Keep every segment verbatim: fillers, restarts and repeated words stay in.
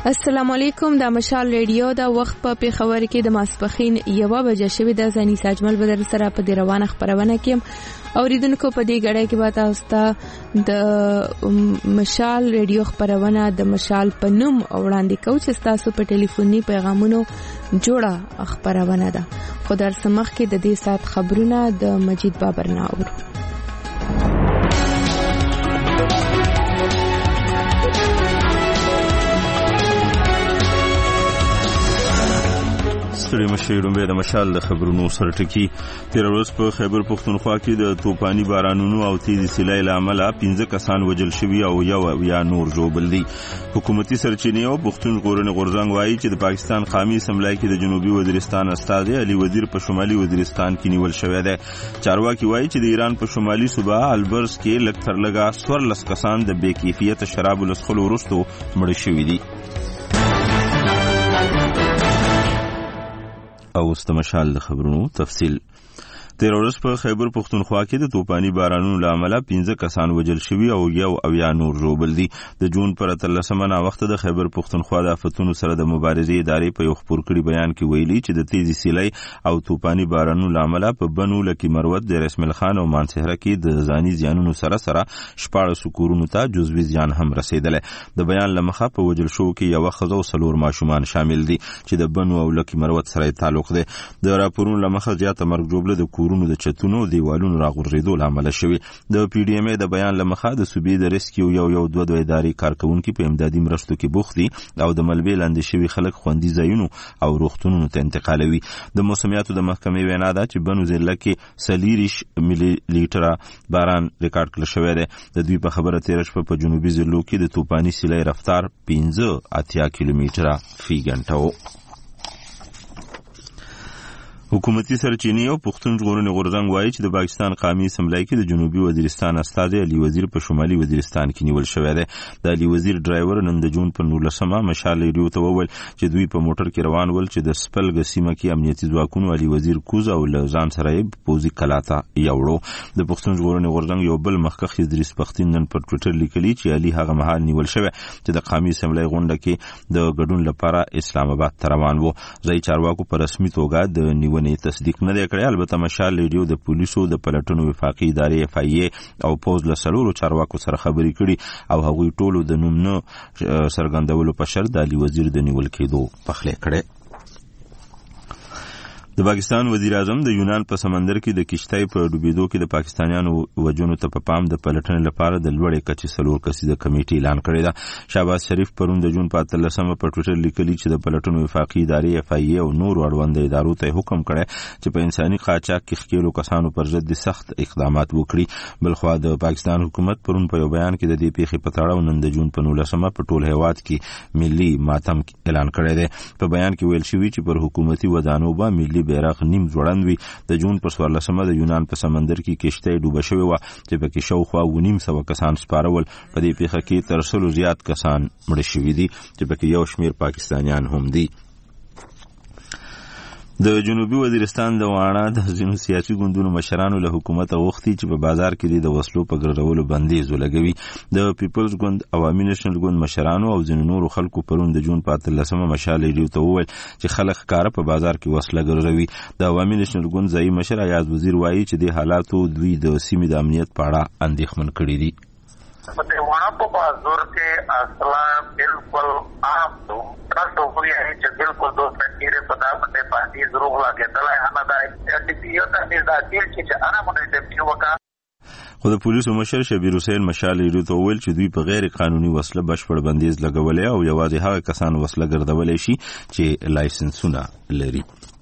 السلام علیکم. د مشال ریډیو د وخت په پیښور کې د ماسپخین یوه بجه شوې د ځاني ساجمل بدر سره په دې روانه خبرونه کې اوریدونکو په دې غړې کې به تاسو ته د مشال ریډیو خبرونه د مشال په نوم وړاندې کوم چې تاسو په ټلیفوني پیغامونو جوړه خبرونه ده. خو در سمخ کې د دې سات خبرونه د مجید بابر ناور. ستړي مشي رومبه د مشال د خبرونو سره ټکی. تیر ورځ په خیبر پختونخوا کې د توپانی بارانونو او تیز سیلۍ له امله پنځه کسان وژل شوي او یو یا نور ژوبل دي. حکومتي سرچینې او پښتون ژغورنې غورځنګ وایي چې د پاکستان قومي اسمبلی کې د جنوبي وزیرستان استازي علي وزیر په شمالي وزیرستان کې نیول شوی دی. چارواکي وایي چې د ایران په شمالي صوبه البرز کې لږ تر لږه څوارلس کسان د بې کیفیته شرابو له څښلو وروسته مړه شوي دي. او استمشال د خبرونو تفصیل. تیر ورځ په خیبر پختونخوا کې د توپانی بارانونو له امله پنځه کسان وژل شوي او یو او یا نور ژوبل دي. د جون پر اتلسمه ناوخته د خیبر پختونخوا د آفتونو سره د مبارزې ادارې په یو خپور کړي بیان کې ویلي چې د تیزی سیلۍ او توپانی بارانونو له امله په بنو لکی مروت د رسمل خان او مانسهره کې د ځاني زیانونو سره سره شپاړس کورونو ته جزوي زیان هم رسیدلی. د بیان له مخه په وژل شو کې یو ښځه او څلور ماشومان شامل دي چې د بنو او لکی مروت سره تعلق دی. د راپورونو له مخه زیاته مرګ جوړه د کورونو د چتونو دیوالونو راغورځېدو لامل شوی. د پی ډی ام ای د بیان له مخه د صوبې د ریسکیو یو یو دوه دوه ادارې کارکونکي په امدادي مرستو کې بوخت دي او د ملبې لاندې شوي خلک خوندي ځایونو او روغتونونو ته انتقالوي. د موسمیاتو د محکمې وینا ده چې بنو ضلع کې څلېرویشت ملي لیټره باران ریکارډ کړل شوی دی. د دوی په خبره تېره شپه په جنوبي ضلعو کې د توپاني سیلۍ رفتار پنځه اتیا کیلومتره فی ګنټه و. حکومتي سرچینې او پښتون ژغورنې غورځنګ وایي چې د پاکستان قومي اسمبلی کې د جنوبي وزیرستان استازي علي وزیر په شمالي وزیرستان کې نیول شوی دی. د علي وزیر ډرایور نن د جون په نولسمه مشال ریډیو ته وویل چې دوی په موټر کې روان ول چې د سپلګ سیمه کې امنیتي ځواکونو علي وزیر کوز او له ځان سره یې پوځي کلا ته یوړو. د پښتون ژغورنې غورځنګ یو بل مخکښ ادریس پښتین نن پر ټویټر لیکلي چې علي هغه مهال نیول شوی چې د قومي اسمبلی غونډه کې د ګډون لپاره اسلام آباد ته روان و. ځای چارواکو په رسمي توګه د نیونې تصدیق نه دی کړی. البته مشال ریډیو د پولیسو د پلټنو وفاقي ادارې اف ای ای او پوز له څلورو چارواکو سره خبرې کړي او هغوی ټولو د نوم نه څرګندولو په شرط د علي وزیر د نیول کېدو پخلی کړی. د پاکستان وزیر اعظم د یونان په سمندر کې د کشتۍ په ډوبېدو کې د پاکستانیانو وجونو ته په پام د پلټنې لپاره د لوړې کچې څلور کسیزه کمیټې اعلان کړې ده. شهباز شریف پرون د جون په اتلسمه په ټویټر لیکلي چې د پلټنو وفاقي ادارې اف ای ای او نورو اړونده ادارو ته حکم کړی چې په انساني قاچاق کې ښکېلو کسانو پر ضد سخت اقدامات وکړي. بلخوا د پاکستان حکومت پرون په یو بیان کې د دې پیښې په تړاو نن د جون په نولسمه په ټول هیواد کې ملي ماتم اعلان کړی دی. په بیان کې ویل شوي چې پر حکومتي ودانو به ملي بیرغ نیم ځوړند وي. د جون پر څوارلسمه د یونان په سمندر کې کشتۍ ډوبه شوې وه چې پکې شاوخوا اوه نیم سوه کسان سپارول. په دې پیښه کې تر سلو زیات کسان مړه شوي دي چې پکې یو شمېر پاکستانیان هم دي. د جنوبي وزیرستان د واڼه د ځینو سیاسي ګوندونو مشرانو له حکومته غوښتي چې په بازار کې د وسلو په ګرځولو بندیز ولګوي. د پیپلز ګوند، عوامي نېشنل ګوند مشرانو او ځینو نورو خلکو پرون د جون په اتلسمه مشال ریډیو ته وویل چې خلک ښکاره په بازار کې وسله ګرځوي. د عوامي نېشنل ګوند ځایي مشر ایاز وزیر وایي چې د حالاتو دوی د سیمې د امنیت په اړه اندېښمن کړي دي. په واڼه په بازار کې اصلا بالکل عام دو تاسو خو یې چې بالکل دوه تیرې په دغه باندې ضرور راګټلای هم دا چې یو ته دا چې انا مونږ ته وکړه. خو د پولیسو مشر شبیر حسین مشال ریډیو ته وویل چې دوی په غیر قانوني وسله بشپړ بندیز لګولی او یوازې هغه کسان وسله ګرځولی شي چې لایسنسونه لري.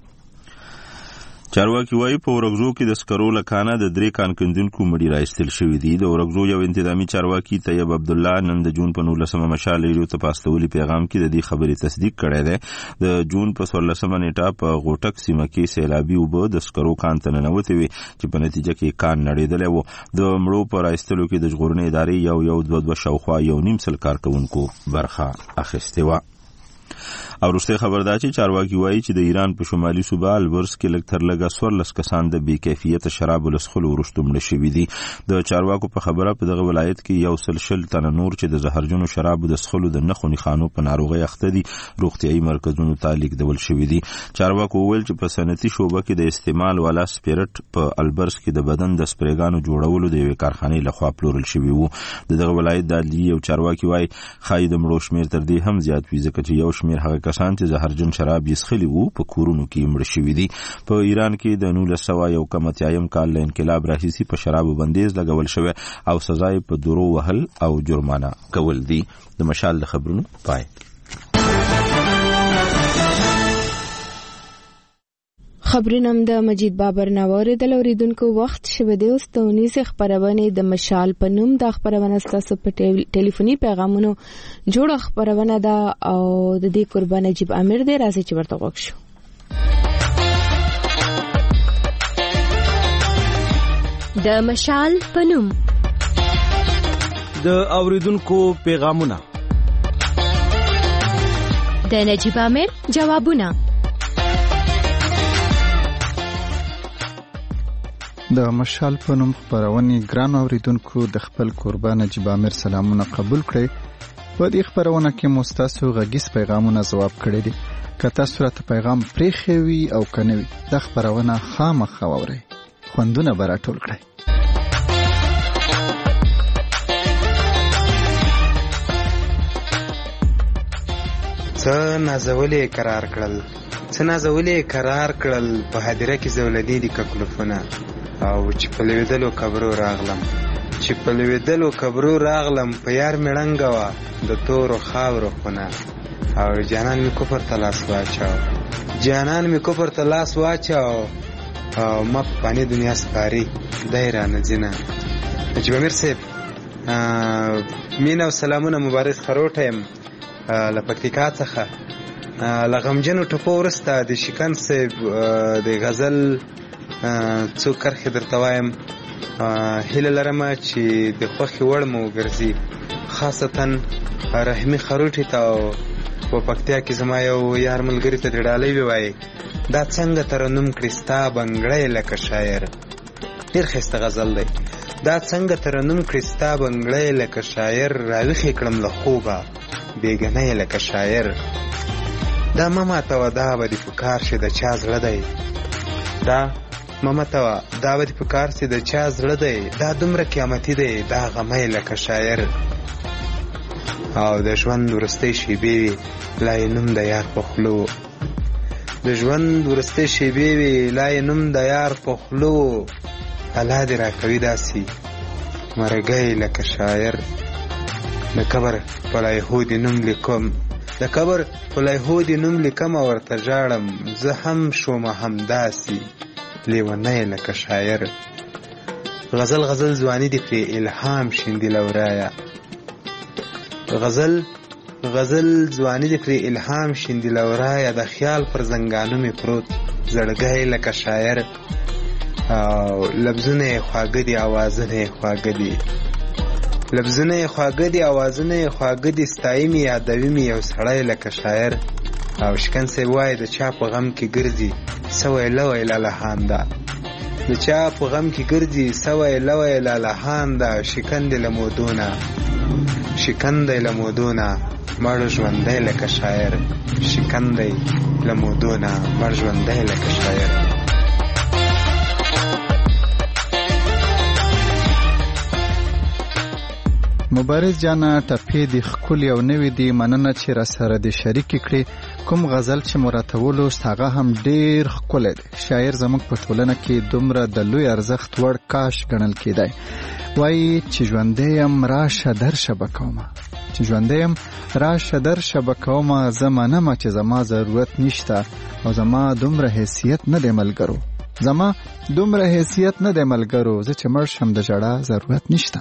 چارواکي وایي په ورغزو کې د سکرو له کانه د درې کان کیندونکو مړي راایستل شوي دي. د ورغزو یو انتظامي چارواکي طیب عبدالله نن د جون په نولسمه مشال ریډیو ته په استولي پیغام کې د دې خبرې تصدیق کړی دی. د جون په څوارلسمه نیټه په غوټک سیمه کې سیلابي اوبه د سکرو کان ته ننوتې وې چې په نتیجه کې کان نړېدلی و. د مړو په راایستلو کې د ژغورنې ادارې یو یو دوه دوه شاوخوا یو نیم سل کارکوونکو برخه اخیستې وه. او وروسته خبر دا چې چارواکي وایي چې د ایران په شمالي صوبه البرز کې لږ تر لږه څوارلس کسان د بې کیفیته شرابو له څښلو وروسته مړه شوي دي. د چارواکو په خبره په دغه ولایت کې یو سل شل تنه نور چې د زهرجنو شرابو د څښلو د نښو نښانو په ناروغۍ اخته دي روغتیايي مرکزونو ته لیږدول شوي دي. چارواکو وویل چې په صنعتي شعبه کې د استعمال والا سپیرټ په البرز کې د بدن د سپریګانو جوړولو د یوې کارخانې لخوا پلورل شوي وو. د دغه ولایت د عدلیې یو چارواکي وایي ښایي د مړو شمېر تر دې هم زیات وي ځکه چې یو شمېر هغه کسان چې زهرجن شراب یې څښلي وو په کورونو کې مړه شوي دي. په ایران کې د نولس سوه یو کم اتیایم کال له انقلاب راهیسې په شرابو بندیز لګول شوی او سزا یې په درو وهل او جرمانه کول دي. د مشال د خبرونو پای. خبرونم د مجید بابر نواره د لوریدونکو وخت شوه د اوستونی سه خبرونه د مشال په نوم د خبرونه ستاسو په ټلیفوني پیغامونو جوړ خبرونه دا او د دې قربان نجیب امیر دی راځي چې ورته وښو. د مشال په نوم د اوریدونکو پیغامونه د نجیب امیر جوابونه. د مشال په نوم خبرونه ګران اوریدونکو د خپل قربان نجیب امیر سلامونه قبول کړئ. په دې خبرونه کې مستاسو غږیز پیغامونه جواب کړی دي. که تاسو راته پیغام پریښوي او کنوي د خبرونه خامخا واورئ خوندونه به راټول کړئ. څه نازولې قرار کړل څه نازولې قرار کړل په هدیره کې زولدي دي ککلفونه او چې په لویدلو قبرو راغلم چې په لویدلو قبرو راغلم په یار مړنګ وا د تورو خاورو خونه او جانان می کفر تلاس واچاو جانان می کفر تلاس واچاو او ما په دنیا سپاری دایره نزینه. نجیب امیر صاحب مینه او سلامونه مبارک خروټم له پکتیکا څخه له غمجنو ټپو وروسته د شکن صاحب د غزل څو کرښې درته وایم. هیله لرم چې د خوښې وړ مو وګرځي خاصتا رحمي خروټي ته او په پکتیا کې زما یو یار ملګري ته ډالۍ ووایي دا څنګه ترنم کړي ستا بنګړی لکه شاعر. ډېر ښایسته غزل دی. دا څنګه ترنم کړي ستا بنګړی لکه شاعر راویښې کړم له خوبه بیګنی لکه شاعر. دا ماما ته دا به دې په کار شي د چا زړه دی دا ماما ته دا به دې په کار شي د چا زړه دی دا دومره قیامتي دی دا غمی لکه شاعر. او د ژوند وروستۍ شېبې وي لا یې نوم د یار په خولو د ژوند وروستۍ شېبې وي لا یې نوم د یار په خولو الله دې راکوي داسې مرګی لکه شاعر. د قبر په لایهودي نوم لیکم د قبر په لایهودي نوم لیکم او ورته ژاړم زه هم شومه همداسې لیونی لکه شاعر. غزل غزل ځواني دې پرې الهام شیندي لورایه غزل غزل ځواني دې پرې الهام شیندي لورایه د خیال پر زنګانو مې پروت زړګی لکه شاعر. او لفظونه یې خواږه دي اوازونه یې خواږه دي لفظونه یې خواږه دي اوازونه یې خواږه دي ستایي مې یادوي مې یو سړی لکه شاعر. او شکن صاحب وایي د چا په غم کې ګرځي سوی لوی لالهان ده د چا په غم کې ګرځي سوی لوی لالهان ده. شکن دی له مودونه شکن دی له مودونه مړ ژوندی لکه شاعر. شکن دی له مودونه مړ ژوندی لکه شاعر. مبارز جانا ټپې د خکل یو نوې دی مننه چې را سره د شریک کړي. کوم غزل چې مراتبولو هغه هم ډیر خکل دی. شاعر زموږ په ټولنه کې دومره د لوی ارزښت وړ کاش ګڼل کېدای. وایي چې ژوندیم راشه درشه بکومه چې ژوندیم راشه درشه بکومه زمانه ما چې زما ضرورت نشته او زما دومره حیثیت نه دی ملګرو زما دومره حیثیت نه دی ملګرو زه چې مړ شم د ژړا ضرورت نشته.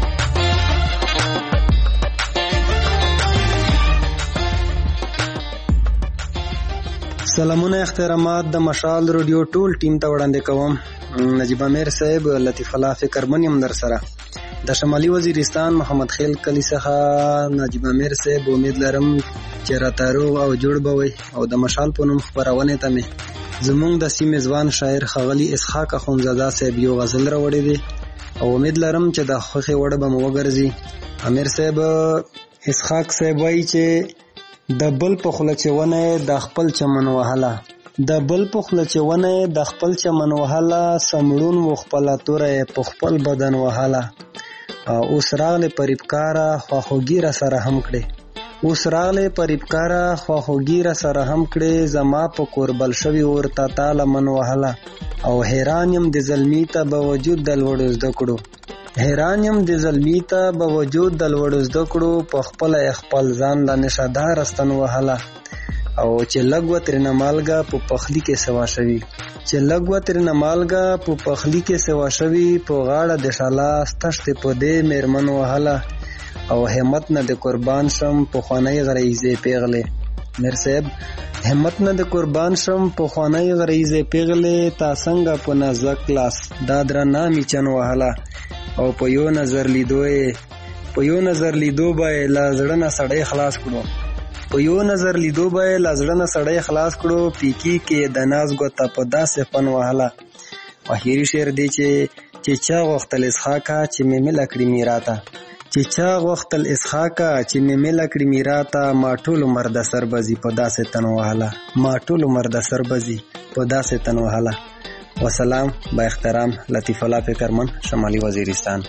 سلامونه احترامات د مشال رادیو ټول ټیم ته وړاندې کوم. نجیب امیر صاحب لطیف الله فکرمن یم در سره. د شمالي وزیرستان محمد خیل کلی څخه نجیب امیر صاحب امید لرم چې راته روغ او جوړ به وي او د مشال په نوم خپرونې ته مې زموږ د سیمې ځوان شاعر ښاغلي اسحاق اخندزاده صاحب یو غزل راوړی دی او امید لرم چې د خوښې وړ به مو وګرځي. امیر صاحب اسحاق صاحب وایي چې د بل په خوله چې ونه د خپل چمن وهله د بل په خوله چې ونه د خپل چمن وهله سمړون و خپله توره په خپل بدن وهله اوس راغلې په ریبکاره خواخوږي را سره هم کړې اوس راغلې په ریبکاره خواخوږي را سره هم کړې زما په کور بل شوي ورته تاله من وهله او حیران یم د زلمي ته به وجود د لوړو زده کړو حیران یم د زلمي ته به وجود د لوړو زده کړو په خپله خپل ځان له نشهدار استن وهله او چې لږ و ترېنه مالګه په پخلي کې سوا شوي چې لږ و ترېنه مالګه په پخلي کې سوا شوي په غاړه د شاله ستشتې په دې مېرمن وهله او همت نه د قربان شم پخوانی غریزې پیغلې. میر صاحب همت نه د قربان شم پخوانی غریزې پیغلې تا څنګه په نازک لاس دا درنه میچن وهله او په یو نظر لیدو په یو نظر لیدو به له زړه نه سړی خلاص کړو په یو نظر لیدو به له زړه نه سړی خلاص کړو پیکی کې د ناز ګوته په داسې فن وهله. اخري شعر دی چې چې چا غوښتل اسحاقه چې مې مله کړي میراته چې چا غوښتل اسحاقه چې مې مله کړي میراته ما ټول عمر د سربزي په داسې تن وهله ما ټول عمر د سربزي په داسې تن وهله. وسلام با احترام لطیف الله فکرمن شمالي وزیرستان.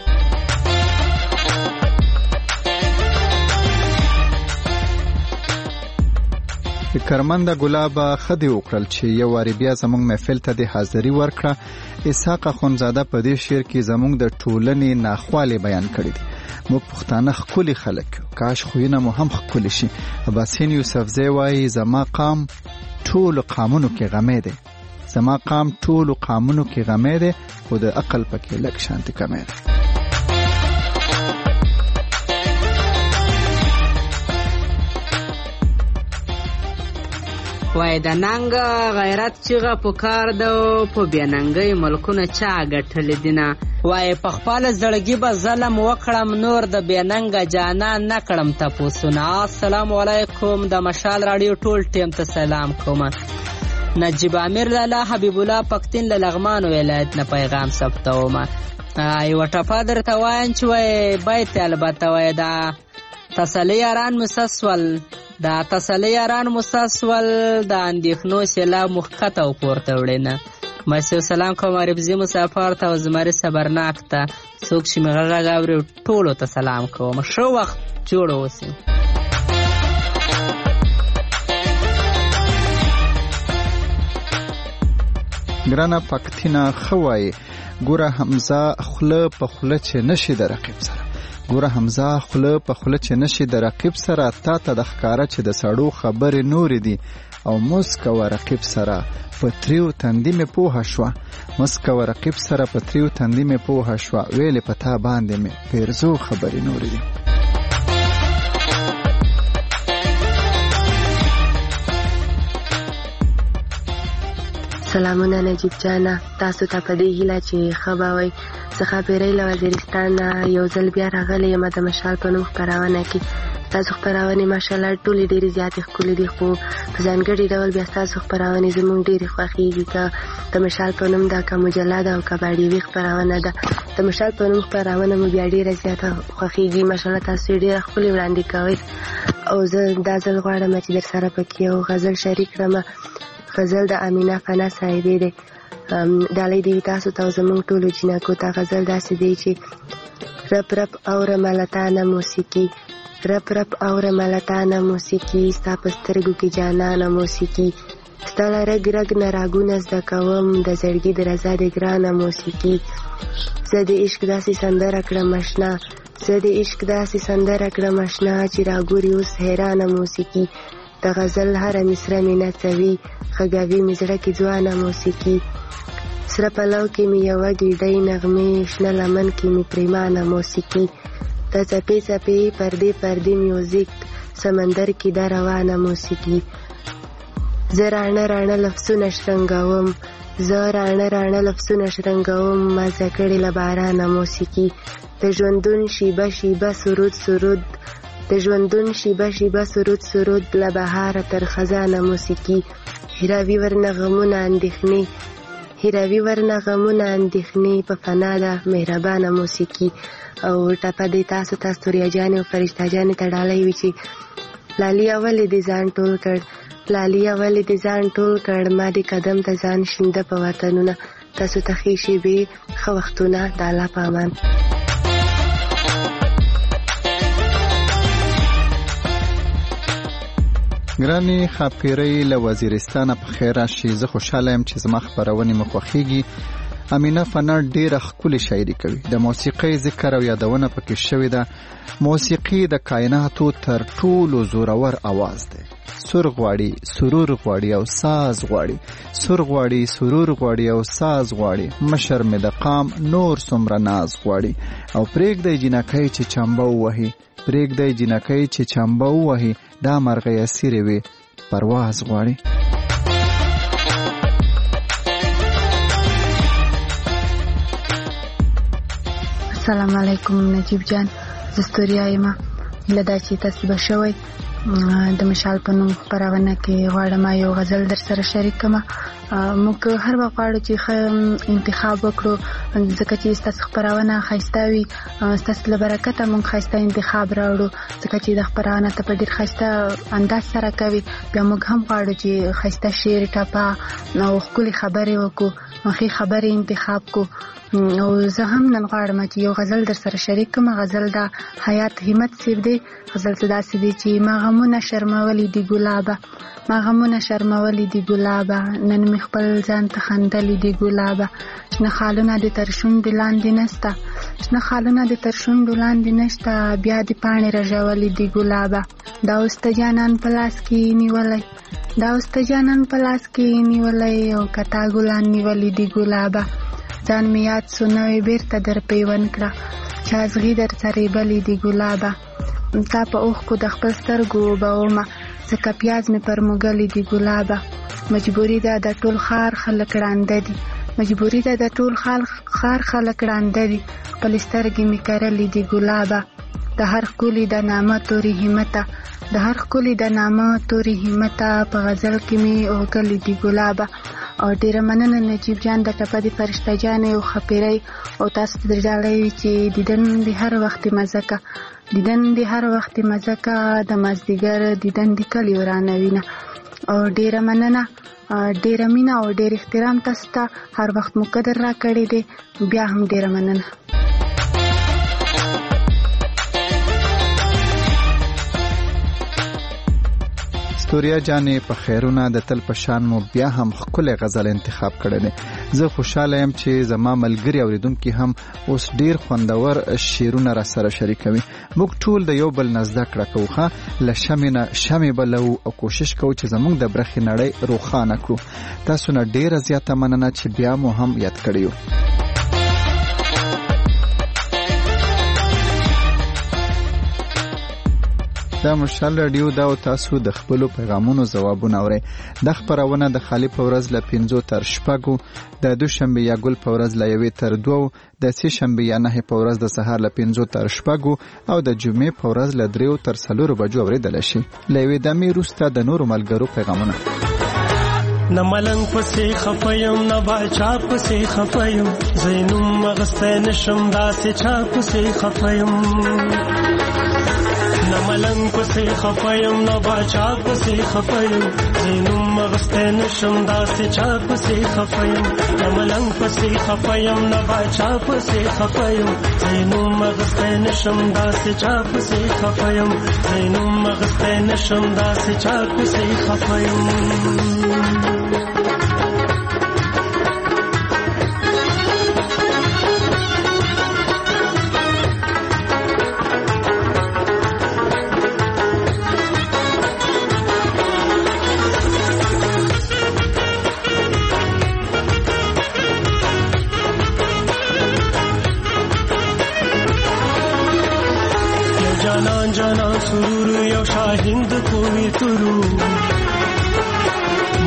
فکرمنده ګلابه خدي وکړل چې یو واری بیا زموږ محفل ته د حاضری ورکړه. اسحاق اخندزاده په دې شعر کې زموږ د ټولنې ناخواله بیان کړی دی. موږ پښتانه خولي خلک کاش خوینه مو هم خولي شي. اباسین یوسفزی وایي زما قام ټول قامونو کې غمې ده زما قام ټول قامونو کې غمې ده خو د عقل پکې لک شانتي کمې ده. وای د ننګ غیرت چیغه پکار ده په بېننګۍ ملکونه چا ګټلې دینه وای په خپل زړګي به ظلم وکړم نور د بېننګه جانان نه کړم تپوسونه. السلام علیکم د مشال راډیو ټول ټیم ته سلام کوم. نجیب امیر لاله حبیب الله پښتون له لغمان ولایت نه پیغام ثبتوم. یو ټپه درته وایم چې وای بیت البته وای دا تسلی یاران مسسول دا تسلی یاران مسسول د اندېښنو سیلاب مخکته او پورته وړي نه مسیو سلام کوم عربزي مسافر ته او زمري صبرناک ته څوک چې مې غږ اوري ټولو ته سلام کوم. ښه وخت جوړ اوسئ. ګرانه پښتینه خوای ګوره حمزه خله په خله چې نشي د رقیب سره ګوره حمزه خله په خله چې نشي د رقیب سره تا ته د ښکارا چې د سړو خبرې نور دي او مسکو رقیب سره پتریو تندې مې پوها شو مسکو رقیب سره پتریو تندې مې پوها شو ویلې پتا باندې مې پیرزو خبرې نور دي. سلامونه نجیب جانا تاسو ته په دې هیله چې خبروي څخه پیری له وزیرستان یو ځل بیا راغلی یم د مشال په نوم خپرونه کې. تاسو خپرونه ماشاءالله ټولې ډېرې زیاتې ښکلې دي خو په ځانګړي ډول بیا تاسو خپرونه زموږ ډېرې خوښېږي که د مشال په نوم ده که مجله ده او که باډیوي خپرونه ده. د مشال په نوم خپرونه مو بیا ډېره زیاته خوښېږي. ماشاءالله تاسو یې ډېره ښکلې وړاندې کوئ او زه دا ځل غواړم چې در سره پکې یو غزل شریک کړم. غزل د امینه فنا صاحبې دی. ډالۍ دی تاسو ته زموږ ټولو جنکو ته. غزل داسې دی چې رپ رپ اوره ملتانه موسیقي رپ رپ اوره ملتانه موسیقي ستا په سترګو کې جانانه موسیقي ستا له رګ رګ نه راګونه زده کوم د زړګي د رضا د ګرانه موسیقي زه د عشق داسې سندره کړم اشنا زه د عشق داسې سندره کړم اشنا چې راګوري اوس حیرانه موسیقي د غزل هره مصره مې نڅوي غږوي مې زړه کې ځوانه موسیقي سره پلو کې مې یوه ګیډۍ نغمې شنه لمن کې مې پریمانه موسیقي د څپې څپې پردې پردې میوزیک سمندر کې دا روانه موسیقي زه راڼه راڼه لفظونه شرنګوم زه راڼه راڼه لفظونه شرنګوم مزه کړې له بارانه موسیقي د ژوندون شیبه شیبه سرود سرود د ژوندون شیبه شیبه سرود سرود له بهاره تر خزانه موسیقي هیروي ورنه غمونه اندېښنې هیروي ورنه غمونه اندېښنې په فنا ده مهربانه موسیقي. او ټپه دې تاسو ته ستوریا جانې او فرشته جانې ته ډالۍ وي چې لالیا ولې دې ځان ټول کړ لالیا ولې دې ځان ټول کړ ما دې قدم ته ځان شینده په وطنونه تاسو ته ښې شېبې ښه وختونه د الله په امان. ګراني خاپیرۍ له وزیرستانه په خیر راشي. زه خوشحاله یم چې زما خپرونې مو خوښیږي. امینه فنر ډېره ښکلې شاعري کوي. د موسیقۍ ذکر او یادونه پکې شوې ده. موسیقي د کائناتو تر ټولو زورور आवाज دی. سور غواړي سرور غواړي او ساز غواړي سور غواړي سرور غواړي او ساز غواړي مشر مې د قام نور څومره ناز غواړي او پرېږدی جنکۍ چې چمبه ووهي پرېږدی جنکۍ چې چمبه ووهي دا مرغۍ اسیرې وي پرواز غواړي. السلام علیکم نجیب جان، زه ستوریا یم. هیله ده چې تاسو به شوئ. د مشال په نوم خپرونه کې غواړم یو غزل در سره شریک کړم. موږ هر وخت غواړو چې ښه انتخاب وکړو ځکه چې ستاسو خپرونه ښایسته وي. ستاسو له برکته موږ ښایسته انتخاب راوړو ځکه چې د خپرونه ته په ډېر ښایسته انداز سره کوي. بیا موږ هم غواړو چې ښایسته شعر ټپه او ښکلې خبرې وکړو ښې خبرې انتخاب کړو. او زه هم نن غواړم چې یو غزل در سره شریک کړم. غزل د حیات همت صاحب دی. غزل څه داسې دی چې ما غمونه شرمولي دي ګلابه ما غمونه شرمولي دي ګلابه نن مې خپل ځان ته خندلي دي ګلابه شنه خالونه د تر شونډو لاندې نسته شنه خالونه د تر شونډو لاندې نشته بیا د پاڼې رژولي دي ګلابه دا اوس ته جانان په لاس کې نیولی دا اوس ته جانان په لاس کې نیولی او کتا ګلان نیولي دي ګلابه ځان مې یاد سو نوې بیرته در پیوند کړه چازغي در سره بلې دي ګلابه تا په اوښکو د خپل سترګو وبهومه ځکه پیاز مې پر موږلي دي ګلابه مجبوري ده د ټول ښار خلک ړانده دي مجبوري ده د ټول ښار خلک ړانده دي خپلې سترګې مې کرلي دي ګلابه د هر ښکلي د نامه تورې همته د هر ښکلي د نامه تورې همته په غزل کې مې اوږلي دي ګلابه. او ډیره مننه نجیب جان د ټپه د فرشته جانې او خپیرۍ او تاسو ته ډالۍ وي چې دیدن د هر وخت مزه که دیدن د هر وخت مزه که د مازدیګر دیدن د کلي ورانه وینه. او ډیره مننه ډیره مینه او ډیر احترام تاسو ته هر وخت مو قدر را کړی دی. بیا هم ډیره مننه. ستوریا جانې په خیرونه د تل په شان مو بیا هم ښکلی غزل انتخاب کړی دی. زه خوشحاله یم چې زما ملګري اوریدونکي هم اوس ډیر خوندور شعرونه را سره شریکوي. موږ ټول د یو بل نه زده کړه کوو ښه له شمې نه شمې بلو او کوشش کوو چې زموږ د برخې نړۍ روښانه کړو. تاسو نه ډیره زیاته مننه چې بیا مو هم یاد کړی یو. دا مشال رادیو دا او تاسو د خپل پیغامونو ځوابونه اورئ. د خبرونه د خالی په ورځ ل پنځو تر شپږو د دوشنبه یا ګل په ورځ ل یوې تر دوو د سه شنبه یا نه په ورځ د سهار ل پنځو تر شپږو او د جمعې په ورځ ل دریو تر څلورو بجو اوریدل شي. لوي د می روسته د نورو ملګرو پیغامونه. نه ملنګ پسې خفایم نه باچا پسې خفایم زینوم مغستین شم داسې چا پسې خفایم نه ملنګ پسې خفایم نه باچا پسې خفایم زینوم مغستین شم داسې چا پسې خفایم نه ملنګ پسې خفایم نه باچا پسې خفایم زینوم مغستین شم داسې چا پسې خفایم زینوم مغستین شم داسې چا پسې خفایم.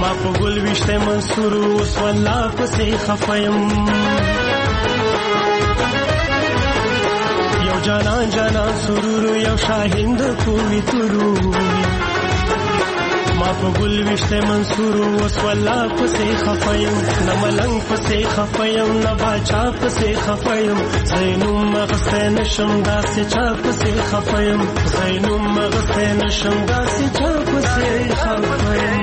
ما په ګل وشته منصور اوس والله پسې خفیم یو جانان جانان سرور یو شاهین د کوی تورو ما په ګل وشته منصور اوس والله پسې خفیم نه ملنګ پسې خفیم نه باچا پسې خفیم زینوم مغسته نشم داسې چا پسې خفیم زینوم مغسته نشم داسې چا پسې خفیم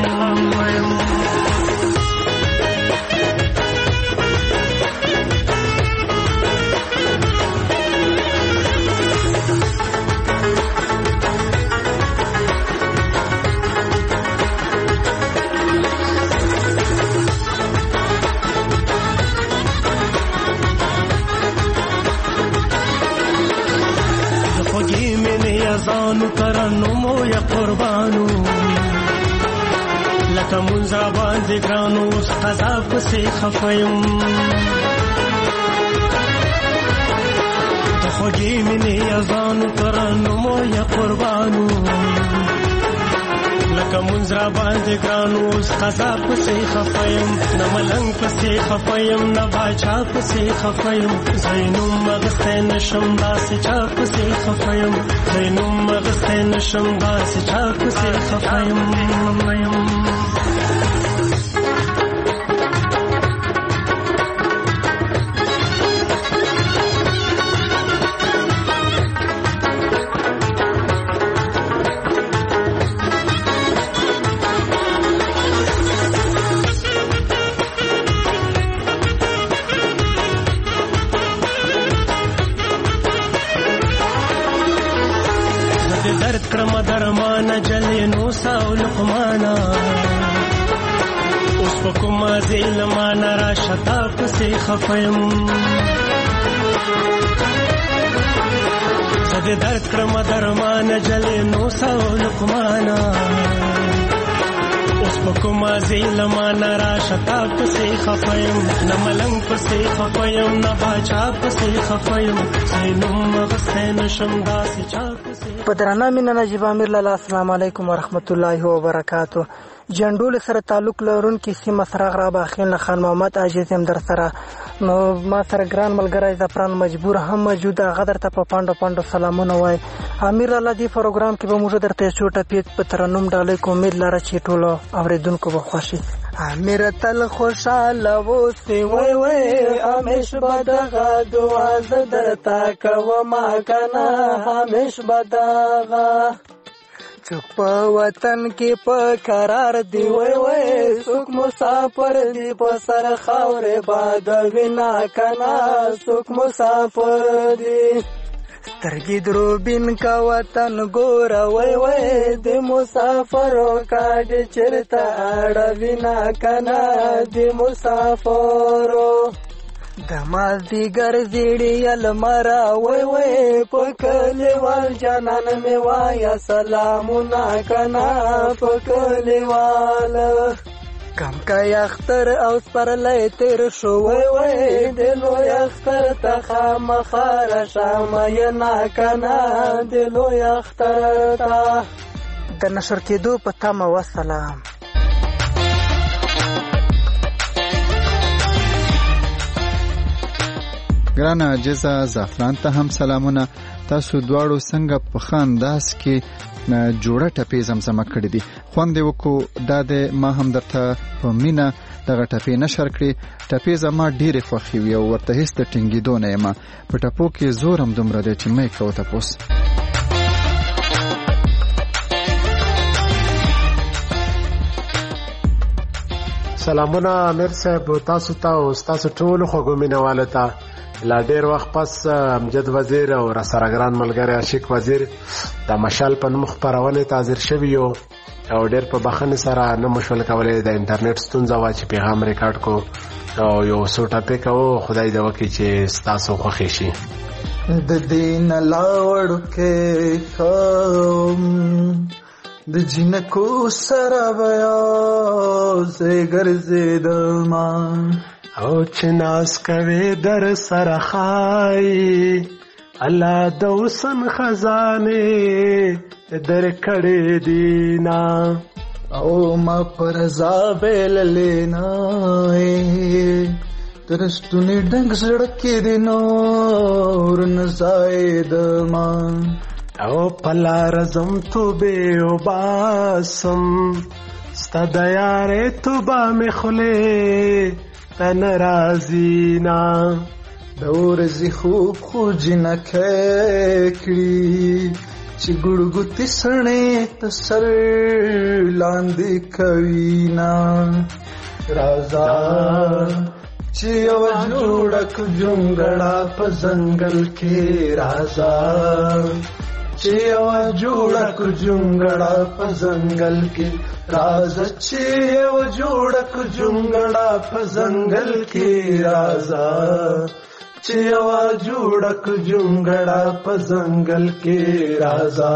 زانو ترنمو یا قربانو لکه منځه باندې ګرانو اوس قضا پسې خفیم د خوږې مینې یا زانو ترنمو یا قربانو لکه منځه باندې ګرانو اوس قضا پسې خفیم نه ملنګ پسې خفیم نه باچا پسې خفیم زینوم مغسته نشم داسې چا پسې خفیم زینوم مغسته نشم داسې چا پسې خفیم کرم درمانا جلینو ساو لقمانا اوس په کومه ځیلمانا را شتا پسې خفیم زه د درد کرم درمانا جلینو ساو لقمانا اوس په کومه ځیلمانا را شتا پسې خفیم نه ملنګ پسې خفیم نه باچا پسې خفیم زینوم مغسته نشم داسې چا پسې په درنه مینه نجیب امیر لاله السلام علیکم ورحمت الله وبرکاتو. جنډول سره تعلق لرونکي سیمه سره غراب اخیل خان محمد عاجز هم در سره نو ما سره ګران ملګری زفران مجبور هم موجوده غدر ته په پاندو پاندو سلامونه وای. امیر لاله دی پروګرام کې به موږ درته چوټه پیټ په ترنم ډالې کوم امید لاره چې ټولو اوریدونکو به خوشي. امیر تل خوشاله وسی وای وای همیش بدغه دعا زدرتا کوما کنه همیش بدغه څوک په وطن کې په قرار دی وای وای څوک مسافر دی په سر خاورې باد وینا کنه څوک مسافر دی سترګې دروبین کا وطن ګور وای وای د مسافرو کاډ چرته اړ وینا کنه د مسافرو د مازدیګر زیړی المرا وای وای په کلیوال جانان می وایا سلامونه کنا په کلیوال کم کای اختر او سپرلای تیر شو وای وای د لوی اختر ته خامخار شامه نه کنا د لوی اختر ته د نشر کېدو په تمه وسلام. ګرانه عاجزه زعفران ته هم سلامونه. تاسو دواړو څنګه په ښه انداز کې جوړه ټپې زمزمه کړې دي. خوند یې وکړو دا د ما هم درته په مینه دغه ټپې نشر کړې. ټپې زما ډېرې خوښې وي او ورته هېڅ د ټینګېدو نه یم. په ټپو کې زور هم دومره دی چې مه یې کوه تپوس. سلامونه امیر صاحب تاسو ته او تاسو ټولو خوږو مینهوالو ته. لا ډېر وخت پس امجد وزیر او راسره ګران ملګری عاشق وزیر د مشال په نوم خپرونې ته حاضر شوي یو او ډېر په بخښنې سره نه مو شول کولی. د انټرنیټ ستونزه وه چې پیغام ریکارډ کو او یو څو ټپې کوو. خدای دې وکړي چې ستاسو خوښې شي. د دې نه لاوړکې ښم د جنکو سره بیا زه ګرځېدمه او چې ناز کوي در سره خای الله د حسن خزانه در کړې دینا او ما پرزا بیل لینای ترستونی ډنګ سړکې دی نور نزاید ما او پلار زم تو به او باسم ستا د یارې تو با مې خولې ته ناراضینا د ورځې خوب خو جنکې کړي چې ګړګوتې سړې ته سر لاندې کوي نا رازا چې یو جوړک جونګړه په ځنګل کې رازا چې یو جوړک جونګړه په ځنګل کې رازا چې یو جوړک جونګړه په ځنګل کې رازا چې یو جوړک جونګړه په ځنګل کې رازا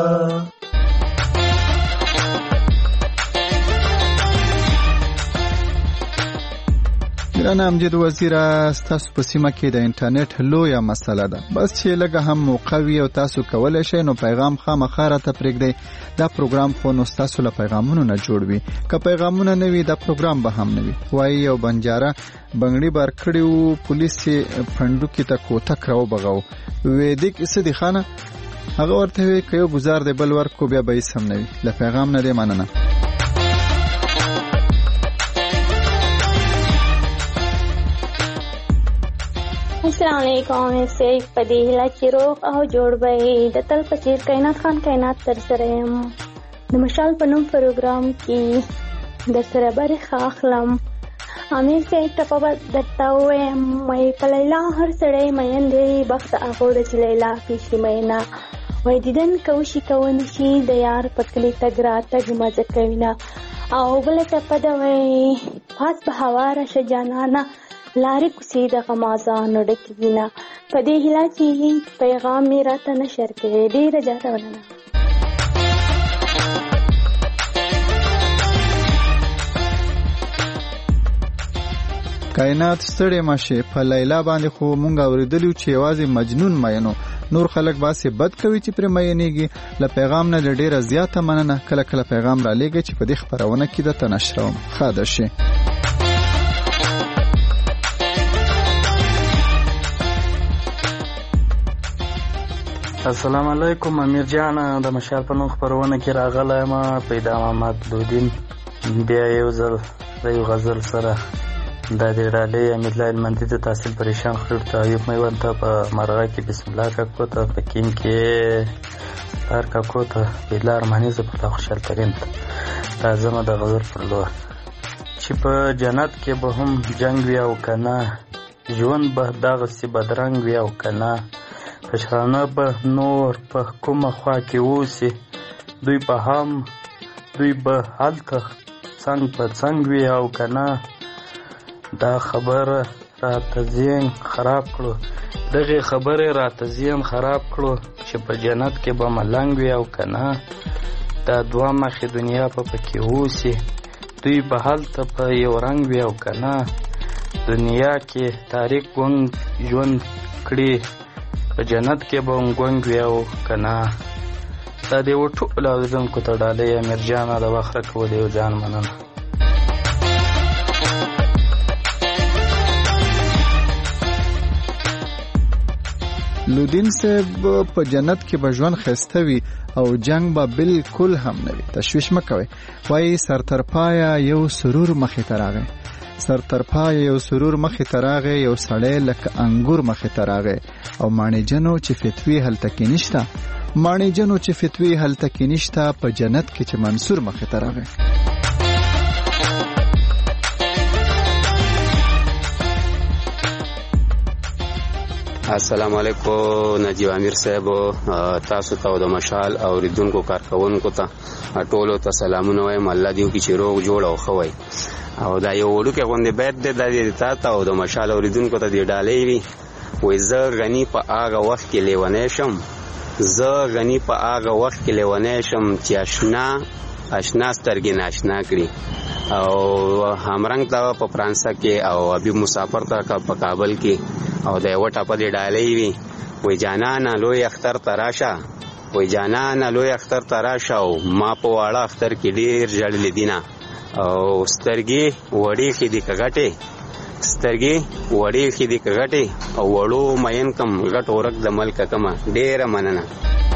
ګران امجد وزیر تاسو په سیمه کې د انټرنیټ لویه مسله ده بس چې لږه هم موقع وي او تاسو کولی شئ نو پیغام خامخا راته پرېږدئ دا پروګرام خو نو ستاسو له پیغامونو نه جوړ وي که پیغامونه نه وي دا پروګرام به هم نه وي وایي یو بنجاره بنګړي بار کړي وو پولیس یې پنډوکي ته کوتک راوبغاو ویې دې کیسه دي خانه هغه ورته وایي که یو ګزار دی بل ورکو بیا به هېڅ هم نه وي له پیغام نه دی مننه السلام علیکم سیف پدې هله چې روغ او جوړ به د تل په څیر کائنات خان کائنات تر سره یم د مشال په نوم پروګرام کې در سره برخه اخلم امیر سیف ټپه به درته ووایم وایي په لیلا هر سړی مین دی بخت هغو ده چې لیلا پیشي مینا وایي دیدن کوشي کولی شي د یار په کلي تګ راتګ مزه کوینه او بله ټپه ده وایي پاس به هوا راشه جانانه لارې کوڅې د غمازانو ډکې وینه په دې هیله چې پیغام مې راته نشر کړی ډېره زیاته مننه کائنات ستړی مشه په لیلا باندې خو مونږ اوریدلو چې یوازې مجنون مینو نور خلک باسي بد کوي چې پر مینېږي له پیغام نه ډېره زیاته مننه کله کله پیغام را لېږي چې په دې خپرونه کې د تنشروم خاطر شي السلام علیکم امیر جان د مشال په نوم خپرونه کې راغلی یم پیدا محمد لودین بیا یو ځل د یو غزل سره دا د ډالۍ امیدالله هلمندي د تحصیل پریشان خړ ته ایوب میوند ته په مرغه کې بسم الله کاکو ته په کیم کې ستار کاکو ته بیدله ارماني ظفرالله خوشحال ترین ته راځمه د غزل پر لور چې په جنت کې به هم جنګ وي او که نه ژوند به دغسې بدرنګ وي او که نه کشرانه به نور په کومه خوا کې اوسي دوی به هم دوی به هلته څنګ په څنګ وي او که نه دا خبره راته ذهن خراب کړو دغې خبرې راته ذهن خراب کړو چې په جنت کې به ملنګ وي او که نه دا دوه مخې دنیا به پکې اوسي دوی به هلته په یو رنګ وي او که نه دنیا کې تاریک ګونګ ژوند کړي په جنت کې به هم ګونګ وي او که نه دا د یو ټولو اورېدونکو ته ډالۍ امیر جانه د وخت راکول یو ځان مننه لودین صاحب په جنت کې به ژوند ښایسته وي او جنگ به بالکل هم نه وي تشویش مه کوئ وایي سرترپایه یو سرور مخې ته راغی سرترپایه یو سرور مخې ته راغی یو سړی لکه انګور مخې ته راغی او ماڼۍ جنو چې فتوی هلته کې نشته ماڼۍ جنو چې فتوی هلته کې نشته په جنت کې چې منصور مخې ته راغی السلام علیکم نجیب امیر صاحب تاسو ته د مشال اوریدونکو کارکونکو ته ټولو ته سلامونه وایم الله دې وکړي چې روغ جوړ او ښه وي او دا یو وړوکی غوندې بیت دی دا دې تا ته او د مشال اوریدونکو ته دې ډالۍ وي وایي زه غني په هغه وخت کې لیونی شم زه غني په هغه وخت کې لیونی شم چې اشنا اشنا سترګې ناشنا کړي او همرنګ ته په فرانسه کې او حبیب مسافر ته په کابل کې او د یوه ټپه دې ډالۍ وي وایي جانانه لوی اختر ته راشه وای جانان لوی اختر ته راشه او ما په واړه اختر کې ډېر ژړلې دي نه او سترګې وړې ښې دي که غټې سترګې وړې ښې دي که غټې او وړو مین کم غټ ورک د ملکه کمه ډېره مننه.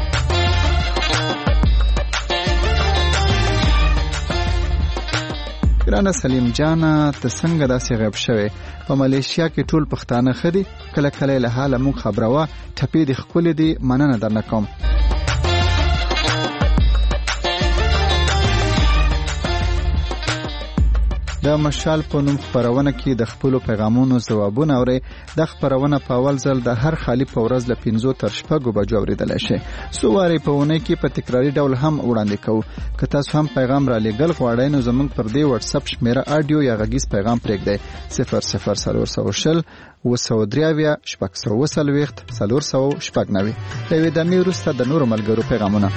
ګرانه سلیم جانه ته څنګه داسې غیب شوې؟ په ملیشیا کې ټول پښتانه ښه دي؟ کله کله له حاله موږ خبروه ټپې دې ښکلې دي، مننه درنه کوم. د مشال په نوم خپرونه کې د خپلو پیغامونو ځوابونه اورئ. د خپرونه په اول ځل د هر خالي په ورځ له پنځو تر شپږو بجو اورېدلی شي. څو وارې په اونۍ کې په تکراري ډول هم وړاندې کوو. که تاسو هم پیغام را لیږل غواړئ نو زموږ پر دې واتساپ شمېره اډیو یا غږیز پیغام پرېږدئ صفر صفر څلور سوه شل اوه سوه درې اویا شپږ سوه اوه څلوېښت څلور سوه شپږ نوي. له یوې دمې وروسته د نورو ملګرو پیغامونه.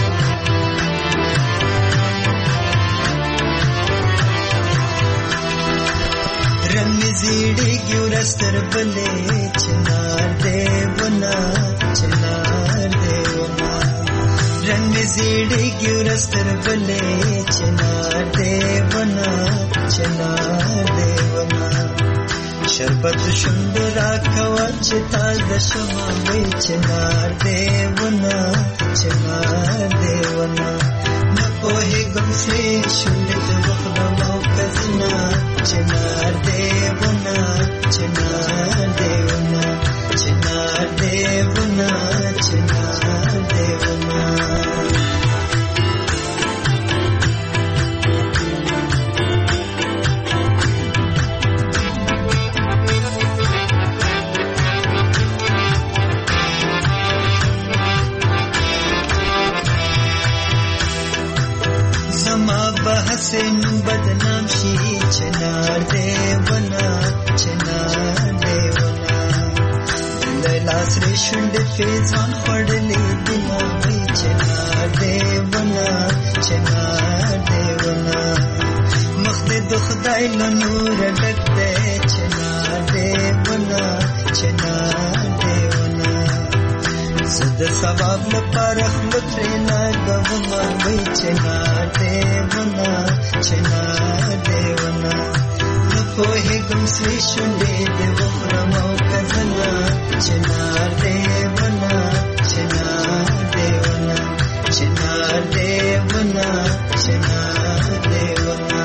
رنگ زیړیږي ورستر بلې چنار دیونا چنار دیونا رنگ زیړیږي ورستر بلې چنار دیونا چنار دیونا شربت شوند را کوا چې تازه شمه وي چنار دیونا چنار دیونا نه پوهېږم سرې شونډې د وخت او کزنا چنار دیونا چنار دیونا چنار دیونا چنار دیونا زما بحسن بدنام شي چنار دیونا چنار دیونا لاس ریشوند فیضان خړلې دینا وی چنار دیونا چنار دیونا مخ دې د خدای له نور ډک دې چنار دیونا چنار دیونا زد ثواب لپاره خلترینا غوما وی چنار دیونا چنار دیونا پوهېږم سوی شونډې د وخورمو کزنا چنار دیونا چنار دیونا چنار دیونا چنار دیونا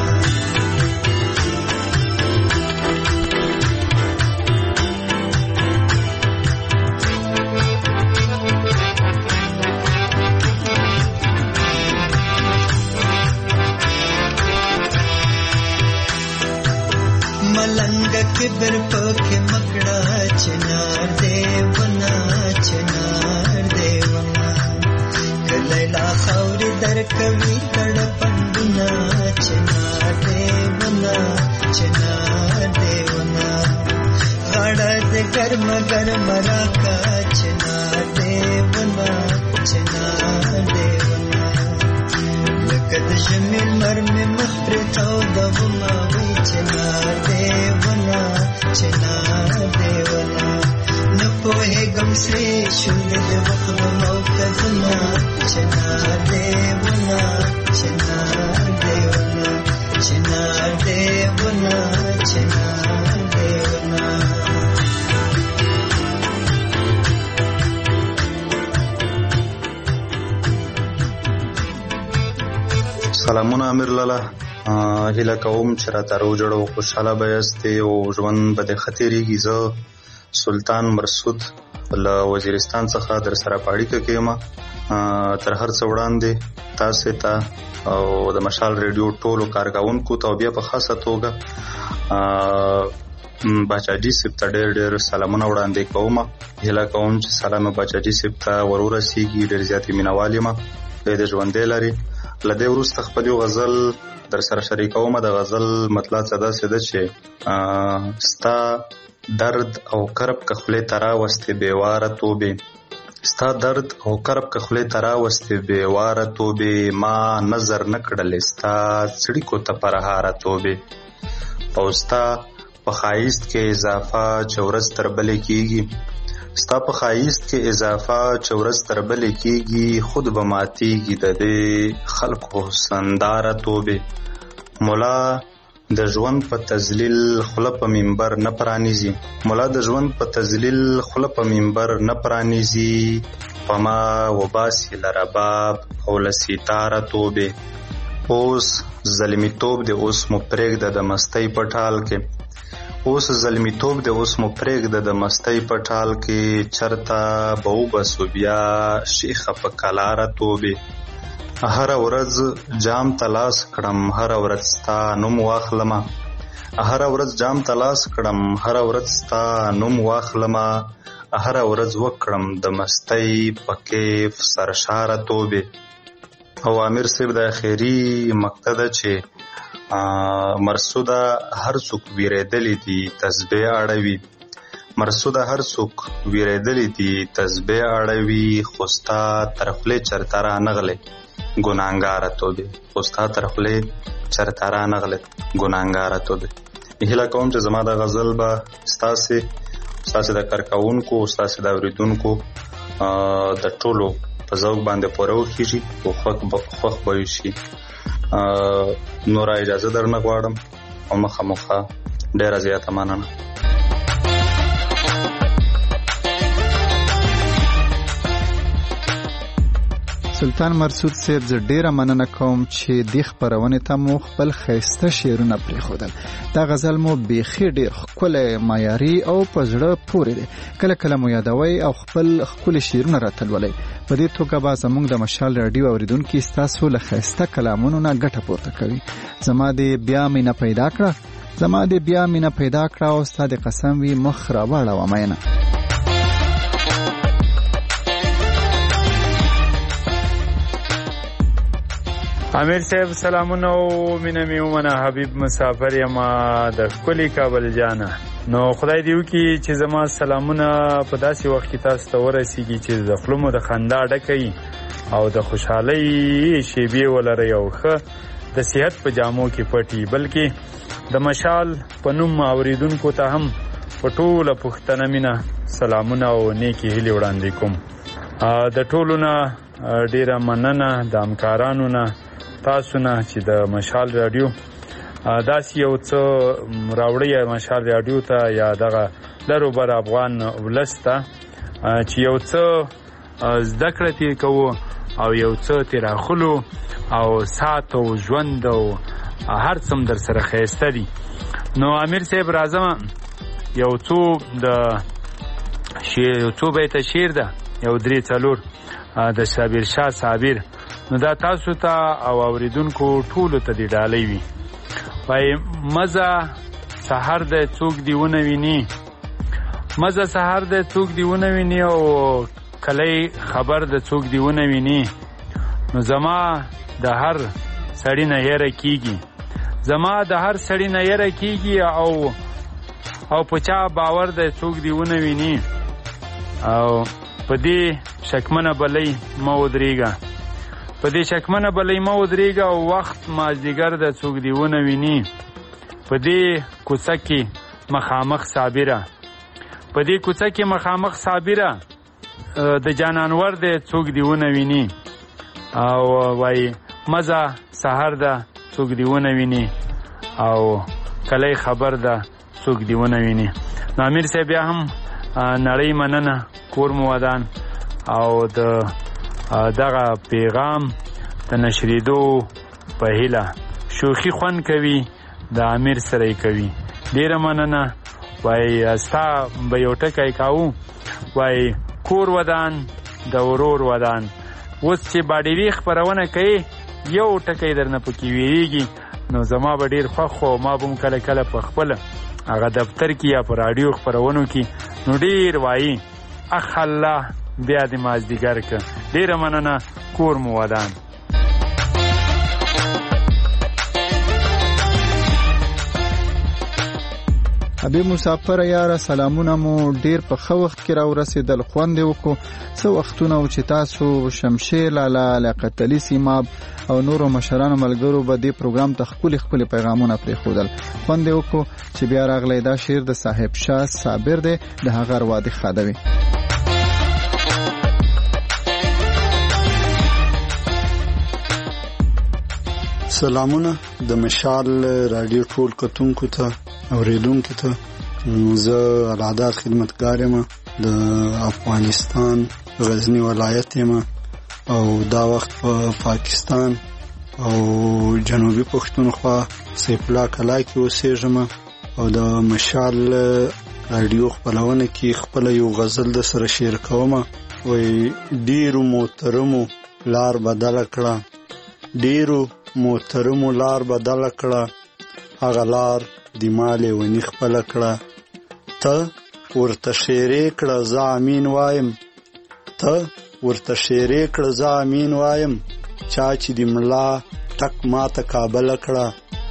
ملنګ کبر پکې مکړه چنار دیونا چنار دیونا کله لا خور در کوي تړپندنا چنار دیونا چنار دیونا غړ دې ګرم ګرم راکا چنار دیونا چنار دیونا لکه د شمل مرمه مخ تاو دغما وی چنار دیونا چنار دیونا نه پوهېږم سرې شونډې د وخورمو کزنا چنار دیونا چنار دیونا چنار دیونا چنار دیونا سلامونه امیر لاله هیله کوم چې راته روجړ او خوشاله به یاستئ او ژوند به دې ښه تېرېږي. زه سلطان مرسود له وزیرستان څخه در سره په اړیکه کې یم. تر هر څه وړاندې تاسې ته او د مشال ریډیو ټولو کارکوونکو ته او بیا په خاصه توګه باچاجي صاحب ته ډېر ډېر سلامونه وړاندې کوم. هیله کوم چې سلام باچاجي صاحب ته ور ورسېږي. ډېر زیاتې مینوال یم، دی د ژوندی لري. له دې وروسته خپل یو غزل در سره شریکوم. د غزل مطلب څه داسې ده چې ستا درد او کرب که خولې ته راوستې بېواره توبې، ستا درد او کرب که خولې ته راوستې بېواره توبې، ما نظر نه کړلې ستا څړیکو ته پرهاره توبې، او ستا په ښایست کې اضافه چې ورځ تر بلې کېږي، ستا په ښایست کې اضافه چې ورځ تر بلې کېږي خود به ماتېږي د دې خلکو حسنداره توبې مولا د ژوند په تذلیل خوله په منبر نه پرانیزي مولا د ژوند په تذلیل خوله په منبر نه پرانیزي په ما وباسي له رباب او له سیتاره توبې اوس ظلمیتوب د اوس مو پرېږده د مستۍ په ټال کې اوس ظلمیتوب د اوس مو پرېږده د مستۍ په ټال کې چرته به وبسو بیا شیخه په کلاره توبې هر ورځ جام تلاس کړم هر ورځ ستا نوم واخلم هر ورځ جام تلاس کړم هر ورځ ستا نوم واخلم هر ورځ وکړم د مستۍ په کیف سرشاره توبې او امیر صاحب د خیری مقتده چې مرسوده هر څوک ویریدلی دي تسبیح اړوي مرسوده هر څوک ویریدلی دي تسبیح اړوي خوستا طرفلې چرته را نغلې ګناهګاره توبې خوستا طرفلې چرته را نغلې ګناهګاره توبې هیله کوم چې زما د غزل به ستاسې ستاسې د کارکوونکو ستاسې د اورېدونکو د ټولو په ذوق باندې پوره وخیږي او خوښ به شي نوره اجازه درنه غواړم او مخامخه ډېره زیاته مننه سلطان مرسود صاحب زه ډیره مننه کوم چې د خبرونه ته مو خپل خیسته شعرونه پرېښودل دا غزل مو بیخي ډیر ښکلی معیاري او په زړه پورې دی کله کله مو یادوي او خپل ښکلي شعرونه راتلولئ په دې توګه به زموږ د مشال راډیو اوریدونکي ستاسو له ښایسته کلامونو نه ګټه پورته کوي زما دې بیا مینه پیدا کړه زما دې بیا مینه پیدا کړه او ستا د قسم وي مخ راواړوه مینه امیر صاحب سلامونه او مینه مې ومنه حبیب مسافر یم د ښکلي کابل جانه نو خدای دې وکړي چې زما سلامونه په داسې وخت کې تاسو ته ورسیږي چې د خولو مو د خندا ډکوي او د خوشحالۍ شیبې ولرئ او ښه د صحت په جامو کې پټي بلکې د مشال په نوم اورېدونکو ته هم په ټوله پښتنه مینه سلامونه او نیکې هیلې وړاندې کوم د ټولو نه ډیره مننه د همکارانو نه تاسو نه چې د مشال راډیو داسې یو څه راوړی مشال راډیو ته یا دغه لرو بر افغان ولس ته چې یو څه زده کړه ترې کوو او یو څه ترې راخلو او ساعت او ژوند او هر څه هم در سره ښایسته دي نو امیر صاحب راځم یو څو د یو څو بیته شعر ده یو درې څلور د صابر شاه صابر نو دا تاسو ته او اوریدونکو ټولو ته دی ډالۍ وي وای مزه سحر د څوک دی ونه ویني مزه سحر د څوک دی ونه ویني او کلی خبر د څوک دی ونه ویني نو زما د هر سړی نه یره کیږي زما د هر سړی نه یره کیږي او او پچا باور د څوک دی ونه ویني او په دې شکمنه بلې مو ودرېږه په دې شکمنه بلې مو ودرېږه او وخت مازدیګر د څوک دی ونه ویني په دې کوڅه کې مخامخ صابره په دې کوڅه کې مخامخ صابره د جانانور د څوک دی ونه ویني او وای مزه سحر ده څوک دی ونه ویني او کله خبر ده څوک دی ونه ویني نو امیر صاحب بیا هم نړۍ مننه کور مو ودان او د دغه پیغام د نشریدو په هیله شوخي خوند کوي د امیر سره کوي ډیره مننه وای استا به یو ټکی کاو وای کور ودان د ورور ودان اوس چې باډیوي خبرونه کوي یو ټکی درنه پکې ویریږي نو زما به ډیر خوښ خو ما به کله کله په خپل هغه دفتر کې یا په رادیو خبرونو کې نو ډیر وایي اخ الله بیا د مازدیګر که ډیره مننه کور مو ودان حبیب مسافر یاره سلامونه مو ډیر په ښه وخت کې راورسېدل خوند یې وکړو څه وختونه و چې تاسو شمشیر لالا لیاقت علي سیماب او نورو مشرانو ملګرو به دې پروګرام ته ښکلي ښکلي پیغامونه پرېښودل خوند یې وکړو چې بیا راغلی دا شعر د صاحب شاه صابر دی د هغه اروا دې ښاده وي سلامونه د مشال رادیو ټول کتونکو ته اوریدونکو ته. زه العداد خدمتګار یم د افغانستان غزنی ولایت یم او دا وخت په پاکستان او جنوبي پښتونخوا سیف الله کلا کې اوسېږم او د مشال رادیو خپلونه کې خپل یو غزل د سره شیر کوم. وای ډیرو محترمو لار بدل کړه، ډیرو محترمو لار بدل کړه، هغه لار د مالې ونی خپل کړه. ته ورته شیرې کړه زه امین وایم، ته ورته شیرې کړه زه امین وایم، چا چې د ملا ټک ماته کابل کړه.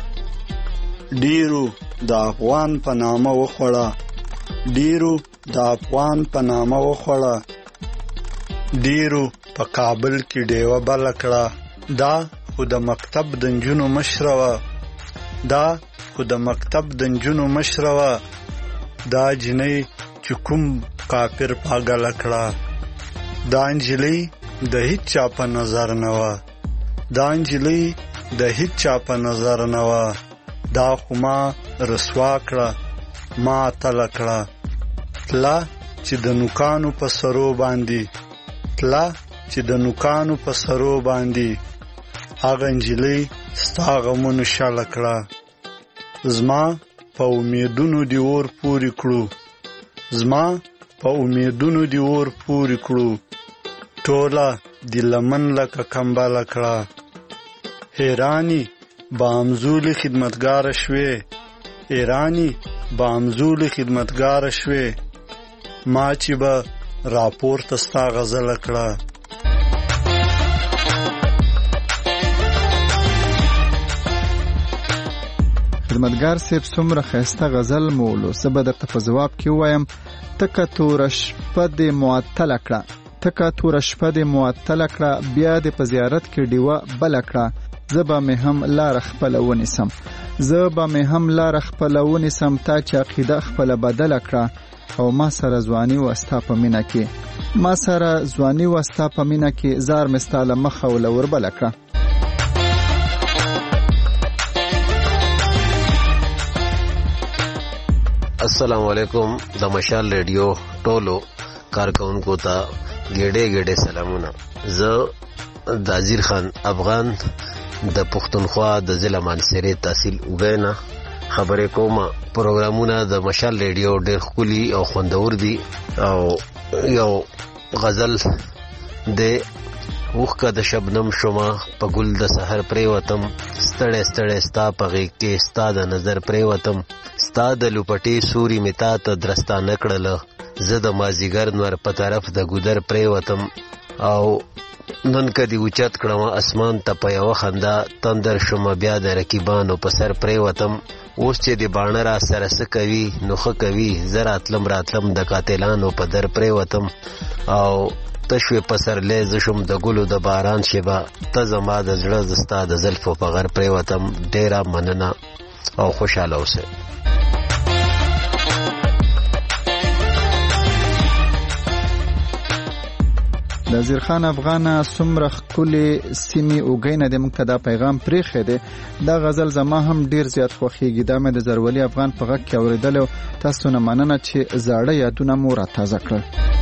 ډیرو د افغان په نامه وخوړه، ډیرو د افغان په نامه وخوړه، ډیرو په کابل کې ډیوه بل کړه. دا خو د مکتب د نجونو مشره وه، دا خو د مکتب د نجونو مشره وه، دا جنۍ چې کوم کافر پاګل کړه. دا نجلۍ د هیڅ چا په نظر نه وه، دا نجلۍ د هیڅ چا په نظر نه وه، دا خو ما رسوا کړه، ما تله کړه. تله چې د نوکانو په سرو باندې، تله چې د نوکانو په سرو باندې، هغه نجلۍ ستا غمونو شاله کړه. زما په امیدونو دی اور پوری کړو، زما په امیدونو دی اور پوری کړو، ټوله دی لمن لکه کمبله کړه. حیرانی بامزولی خدمتګار شوې، حیرانی بامزولی خدمتګار شوې، ما چې به راپور تستا غزل کړه. خدمتګار صاحب څومره ښایسته غزل مولو، زه به درته په ځواب کې ووایم تکه توره شپه دې معطله کړه، تکه توره شپه دې معطله کړه، بیا دې په زیارت کې ډیوه بله کړه. زه به مې هم لاره خپله ونیسم، زه به مې هم لاره خپله ونیسم، تا چې عقیده خپله بدله کړه. او ما سره ځواني وه ستا په مینه کې، ما سره ځواني وه ستا په مینه کې، زار مې ستا له مخه وله وربله کړه. السلام علیکم. د مشال ریډیو ټولو کارکونکو ته ګډه ګډه سلامونه. زه د عزیر خان افغان د پښتونخوا د ضلع مانسری تحصیل وګینا خبرې کوم. پروګرامونه د مشال ریډیو ډېر ښکلي او خوندور دي او یو غزل د وخکه د شبنم شوما په ګل د سحر پریوتم، ستړی ستړی ستا په غېږ کې ستا د نظر پریوتم، ستا د لوپټې سوري مې تا ته درستانه کړله، زه د مازدیګر نور په طرف د ګودر پریوتم او نن کدی اوچت کړم اسمان ته په یوه خندا تندر شوم، بیا د رقیبانو په سر پریوتم. اوس چې د باڼه را سره څه کوي نو ښه کوي، زه راتلم راتلم د قاتلانو په در پریوتم او تشوی پسرلی زه شوم د ګلو د باران شیبه، ته زما د زړه د ستا د زلفو په غر پریوتم. ډیره مننه او خوشحاله اوسئ. د عزیر خان افغان څومره ښکلې سیمې اوګینه د موږ ته دا پیغام پرېښی دی. دا غزل زما هم ډیر زیات خوښیږي، دا مې د زرولي افغان په غږ کې اورېدلی. تاسو نه مننه چې زاړه یادونه مو راتازه کړل.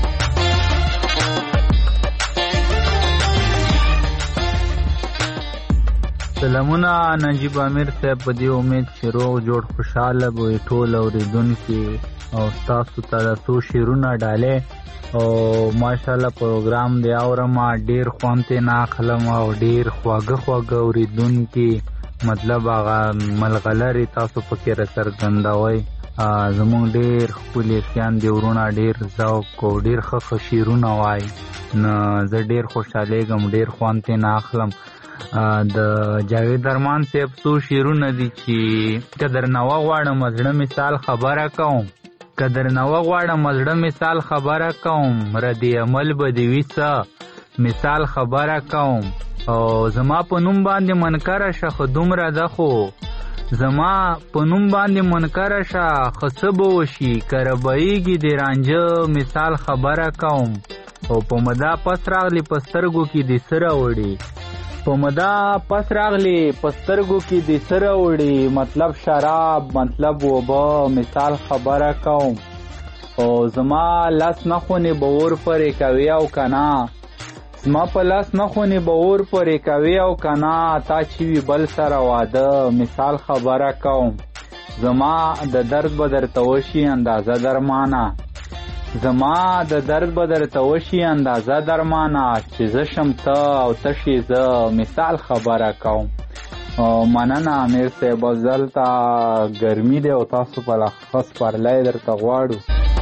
سلامونه نجیب امیر صاحب، په دې امید چې روغ جوړ خوشحاله به ټول اوریدونکي او تاسو ته د څو شعرونه ډالې او ماشاءالله پروګرام دی اورم، ډیر خوند ترې نه اخلم او ډیر خواږه خواږه اوریدونکي مطلب هغه ملغلرې تاسو پکې راڅرګندوئ. زمونږ ډیر ښکلي خیان دي ورونه، ډیر ذوق او ډیر ښه ښه شعرونه وایي، نو زه ډیر خوشحالیږم، ډیر خوند ترې نه اخلم. د جاوید درمان صاحب څو شعرونه دي چې که درنه وغواړم زړه مثال خبره کوم، که درنه وغواړم زړه مثال خبره کوم، ردی عمل به دې وي څه مثال خبره کوم. او زما په نوم باندې منکره شه خو دومره ده، خو زما په نوم باندې منکره شه خو څه به وشي، که ربایږي د رانجه مثال خبره کوم. او په مدا پس راغلی په سترګو کې دې څه راوړي، په مدا پس راغلی پسترګو کې د سره وړي مطلب شراب مطلب وبا مثال خبره کوم او زما لاس نخونی باور پرې کوي او کنا زما په لاس نخونی باور پرې کوي او کنا تا چې وی بل سره واده مثال خبره کوم زما د درد بدر توشي اندازه درمانه زما د درد بدر توشي اندازه درمانه چې زه شم ته او ته شي زه مثال خبره کوم مننه امیر صاحب دلته ګرمي دی او تاسو په لخص پرلی درته غواړو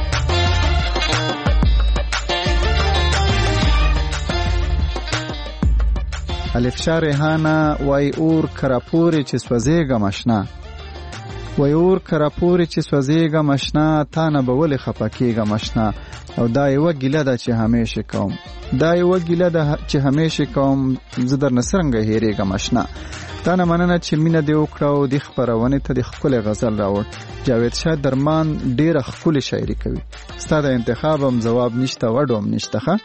الفشا ریحانه وای اور کراپوري چې سوځېږم اشنا وای اور کراپوري چې سوځېږم اشنا تا نه به ولې خفه کېږم اشنا او دا یوه ګیله ده چې همیشه کوم دا یوه ګیله ده چې همیشه کوم زه درنه څرنګه هېرېږم اشنا تا نه مننه چې مینه دې وکړه او دې خپرونې ته د ښکلی غزل راوړ جاوید شاه درمان ډېره ښکلې شاعري کوي ستا د انتخاب هم ځواب نشته وډو هم نشته ښه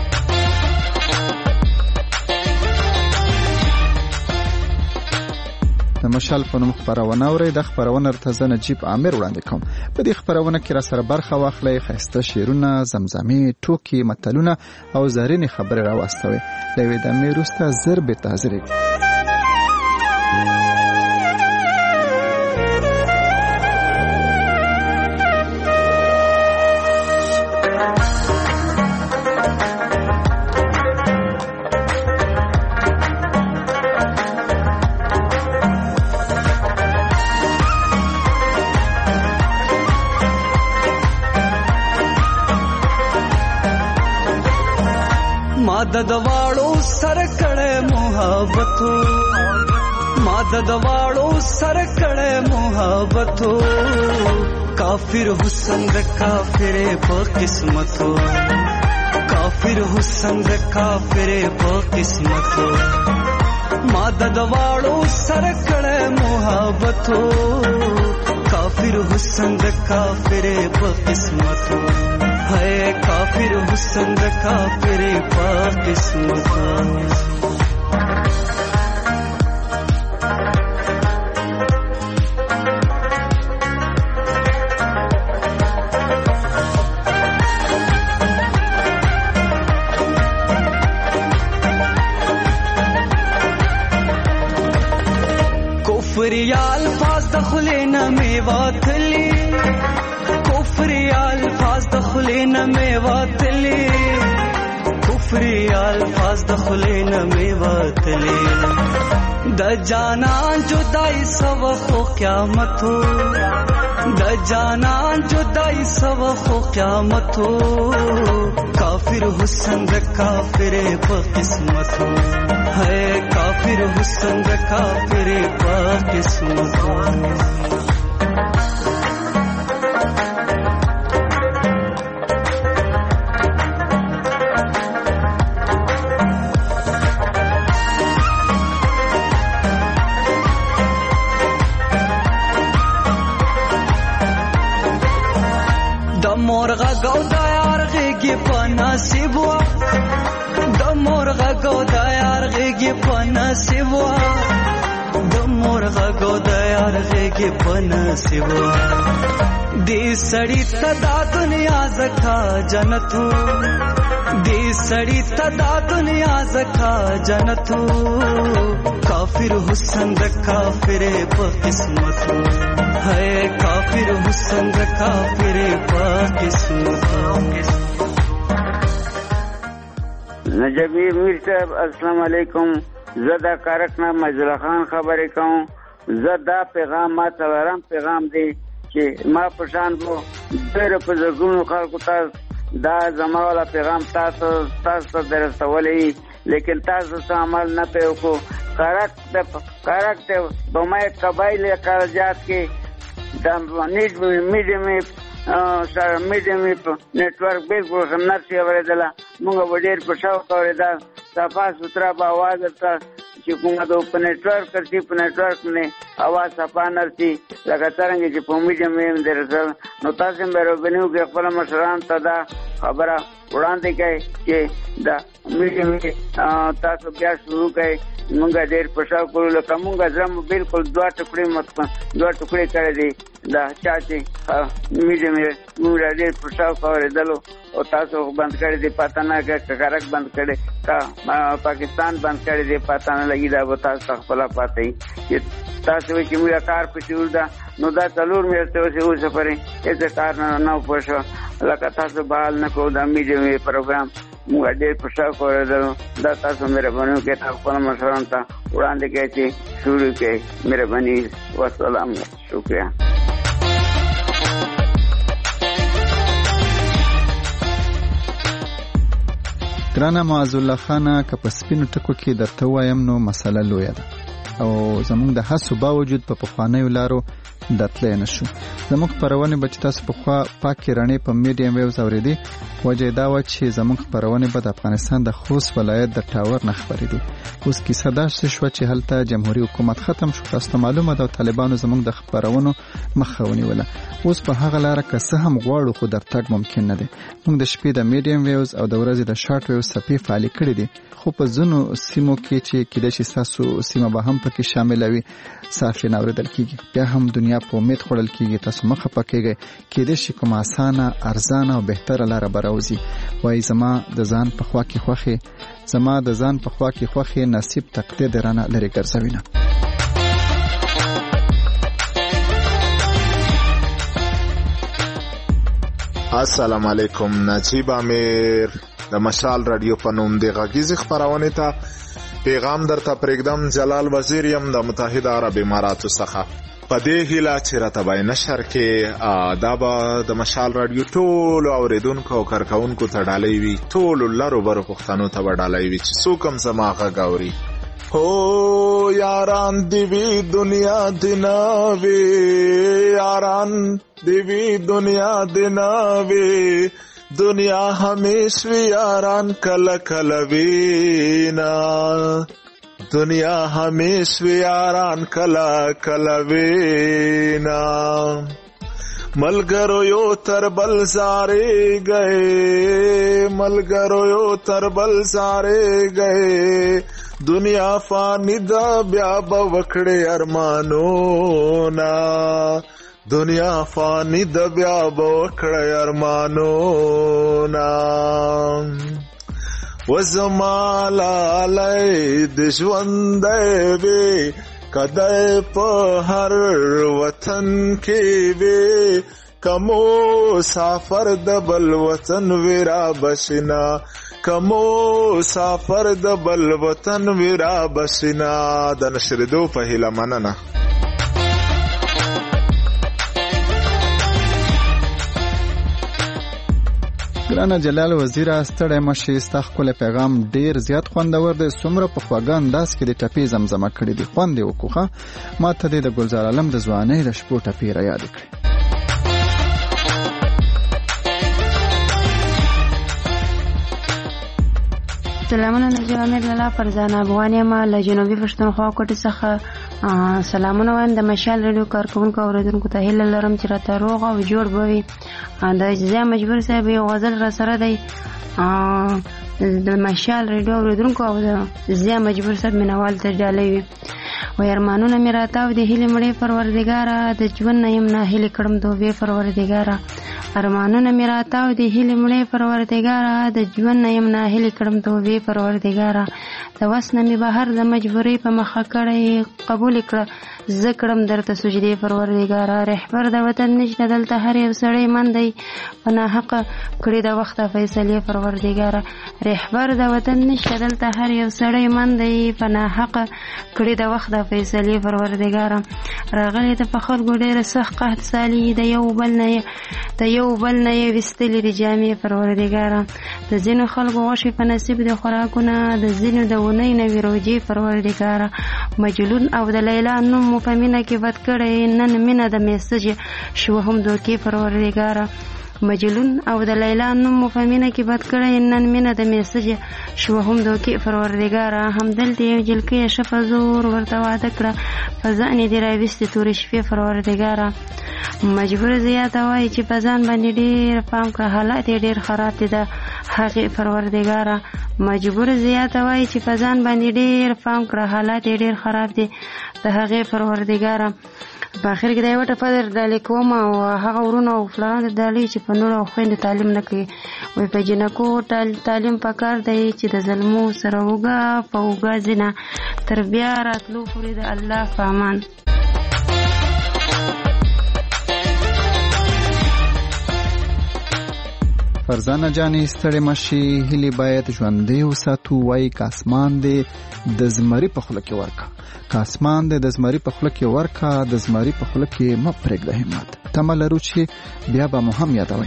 د مشال په نوم خپرونه اورئ د خپرونه ورته زه نجیب عامر وړاندې کوم په دې خپرونه کې را سره برخه واخلئ ښایسته شعرونه زمزمې ټوکې متلونه او زرینې خبرې راواستوئ له یوې دمې وروسته زر بېرته حاضرېږو د دواړو سر کړه محبتو ما د دواړو سر کړه محبتو کافر حسن د کافر په قسمتو کافر حسن د کافر په قسمتو ما د دواړو سر کړه محبتو کافر حسن د کافر په قسمتو ہے کافر حسن د کافر په قسمتو کفر یا الفاظ دخلے نہ میواتلی کفر یا الفاظ دخلے نہ میواتلی کفر یا الفاظ دخلے نہ میواتلی د جانان جدائی سو خو قیامت ہو د جانان جدائی سو خو قیامت ہو کافر حسن د کافر په قسمت ہو ہے کافر حسن د کافر په قسمت ہو مرغا گودا یار غیگی پا نصیب وا د مرغا گودا یار غیگی پا نصیب وا د مرغا گودا یار غیگی پا نصیب وا دی سړی تدا دنیا زکا جنتو دی سړی تدا دنیا زکا جنتو کافر حسن د کافر په قسمت ہے کافر حسن د کافر په قسمت نجیب میر صاحب السلام علیکم زدا کارکنا مجله خان خبرې کوم زدا پیغام ما تلرم پیغام دی چې ما پشان وو ډېر په زګونو خلکو ته دا زما والا پیغام تاسو تاسو درستولې لیکن تاسو څه عمل نه پیو کو کارکته کارکته بمای قبایل کارجات کې د نیډ میډیم سره میډیم نیټورک بالکل سمنر سی اوریدله موږ وړیر په شاو اوریدا صفا سترا په आवाज ورته چې کومه د په نیټورک کرتی په نیټورک نه आवाज صفا نرسي لکه څنګه چې په میډیم یې درځل نو تاسو مې روبنیو کې خپل مشران ته دا خبره وړاندې کړئ چې دا میډیم تاسو بیا شروع کړئ مونږ ډېر پښاو کړو لکه مونږ زم بالکل دوه ټوکړې مت دوه ټوکړې کړې دي دا چا چې میډیم مونږ ډېر پښاو کړو او تاسو بند کړی دی پته نه ککرک بند کړی کا پاکستان بند کړی دی پته نه لګي دا به تاسو خپل پاتې چې تاسو چې موږ کار پچور دا نو دا څلور میاشتې اوسې اوسه پرې هیڅ کار نه نه پوښو لکه تاسو بحال نه کوو دا میډیم پروګرام موږ ډېر پښاو کړی دا تاسو مهرباني وکړئ تاسو خپل مشرانو ته وړاندې کړئ چې شروع کړئ مهرباني والسلام شکریہ. ګرانه معاذ الله خانه که په سپینو ټکو کې درته وایم نو مسله لویه ده او زموږ د هڅو باوجود په پخوانیو لارو دتلی نشو. زموږ خپرونې به چې تاسو پخوا پاکې رڼې په میډیم ویوز اورېدې وجه دا وه چې زموږ خپرونې به د افغانستان د خوست ولایت د ټاور نه خپرېدې. اوس کیسه داسې شوه چې هلته جمهوري حکومت ختم شو. تاسو ته معلومه ده طالبانو زموږ د خپرونو مخه ونیوله. اوس په هغه لاره که څه هم غواړو خو درتګ ممکن نه دی. موږ د شپې د میډیم ویوز او د ورځې د شارټ ویوز صفحې فعالې کړې دي خو په ځینو سیمو کې چې کېدای شي ستاسو سیمه به هم پکې شامله وي صافې نه اورېدل کېږي. بیا هم دنیا په امید خوړل کېږي. تاسو مه خفه کېږئ، کېدای شي کومه اسانه ارزانه او بهتره لاره به راوځي. وایي زما د ځان په خوا کې خوښې زما د ځان په خوا کې خوښې نصیب تقدیر دې رانه لرې ګرځوینه. السلام علیکم. نجیب امیر د مشال رادیو په نوم د غږیزې خپرونې ته پیغام درته پرېږدم. جلال وزیر یم د متحده عرب اماراتو څخه. په دې هیله چې راته به نشر کې دا به د مشال رادیو ټولو اورېدونکو او کارکوونکو ته ډالۍ وي، ټولو لرو برو پښتنو ته به ډالۍ وي چې څوک هم زما غږ اوري. هو یاران دی وی دنیا دی ناوی، یاران دی وی دنیا دی ناوی، دنیا همیش وی یاران کل کل وینا، دنیا همیش وی یاران کل کل وینا. ملګرو یو تر بل زارې گئے، ملګرو یو تر بل زارې گئے، دنیا فانی دا بیا به وکړې ارمانونا، دنیا فانی دا بیا به وکړې ارمانونا. وزما لالی د ژوندی وی کدی په هر وطن کې وی، کمو سافر د بل وطن ویرا بشنا، کمو سافر د بل وطن ویرا بشنا. د نشریدو په هیله مننه. ګرانه جلال وزیره ستړی مشې، ستا ښکلی پیغام ډېر زیات خوندور دی. څومره په خوږه انداز کې د ټپې زمزمه کړې دي، خوند یې وکړو ښه. ما ته دې د ګلزار عالم د ځوانۍ د شپو ټپې را یادې کړې. سلامونه نجیب امیر لاله فرزانه افغان یم له جنوبي پښتونخوا کوټې څخه. سلامونه وایم د مشال رادیو کارکوونکو او اورېدونکو ته هیله لرم چې راته روغ او جوړ به وي. د اجزا مجبور صاحب یو غزل را سره دی د مشال رادیو اورېدونکو او د اجزا مجبور صاحب مینوال ته ډالۍ وي. وایي ارمانونه مې راته د هیلې مړې پروردګاره، د ژوند نه یم ناهیلې کړم توبې پروردګاره. ارمانونه مې راته د هیلې مړې پروردګاره، د ژوند نه یم ناهیلې کړم توبې پروردګاره. د وس نه مې بهر د مجبورۍ په مخه کړی قبول کړه، زه کړم درته سجدې پروردګاره. رهبر د وطن نشته دلته هر یو سړی من دی، په ناحقه کړي د وخته فیصلې پروردګاره. رهبر د وطن نشته دلته هر یو سړی من دی، په ناحقه کړي د وخته فیصلې پروردګاره. راغلی ته په خلکو ډېره سخت قحط سالي، د یو بل نه د یو بل نه یې ویستلې د جامې پروردګاره. د ځینو خلکو غوښې په نصیب د خوراکونه، د ځینو د اونۍ نوي روجې پروردګاره. مجلون او د لیلا نوم مو په مینه کې بد کړی، نن مینه د میسج شو هم دوکې پروردګاره. مجلون او د لیلا نوم مو په مینه کې بد کړی نن مینه د میسج شوه هم دوکې پروردګاره همدلته یو جلکۍ شپه زور ورته واده کړه په ځان یې دې راویستې تورې شپې پروردګاره مجبور زیاته وایي چې په ځان باندې ډېر پام کړه حالات یې ډېر خراب دي د هغې پروردګاره مجبور زیاته وایي چې په ځان باندې ډېر پام کړه حالات یې ډېر خراب دي د هغې پروردګاره په اخر کې دا یوه ټپه در ډالۍ کوم او هغه ورونه او پلاران د ډالۍ چې په نورو او خویندو تعلیم نه کوي وایي په جنکو تعلیم پکار دی چې د ظلمو سره اوږه په اوږه ځینه تر بیا راتلو پورې د الله په امان. فرزانه جانې ستړې مشي هیلې باید ژوندۍ وساتو وایي که اسمان دی د زمري په خوله کې ورکه که اسمان دی د زمري په خوله کې ورکه د زمري په خوله کې مه پرېږده همت تمه لرو چې بیا به مو هم یادوئ.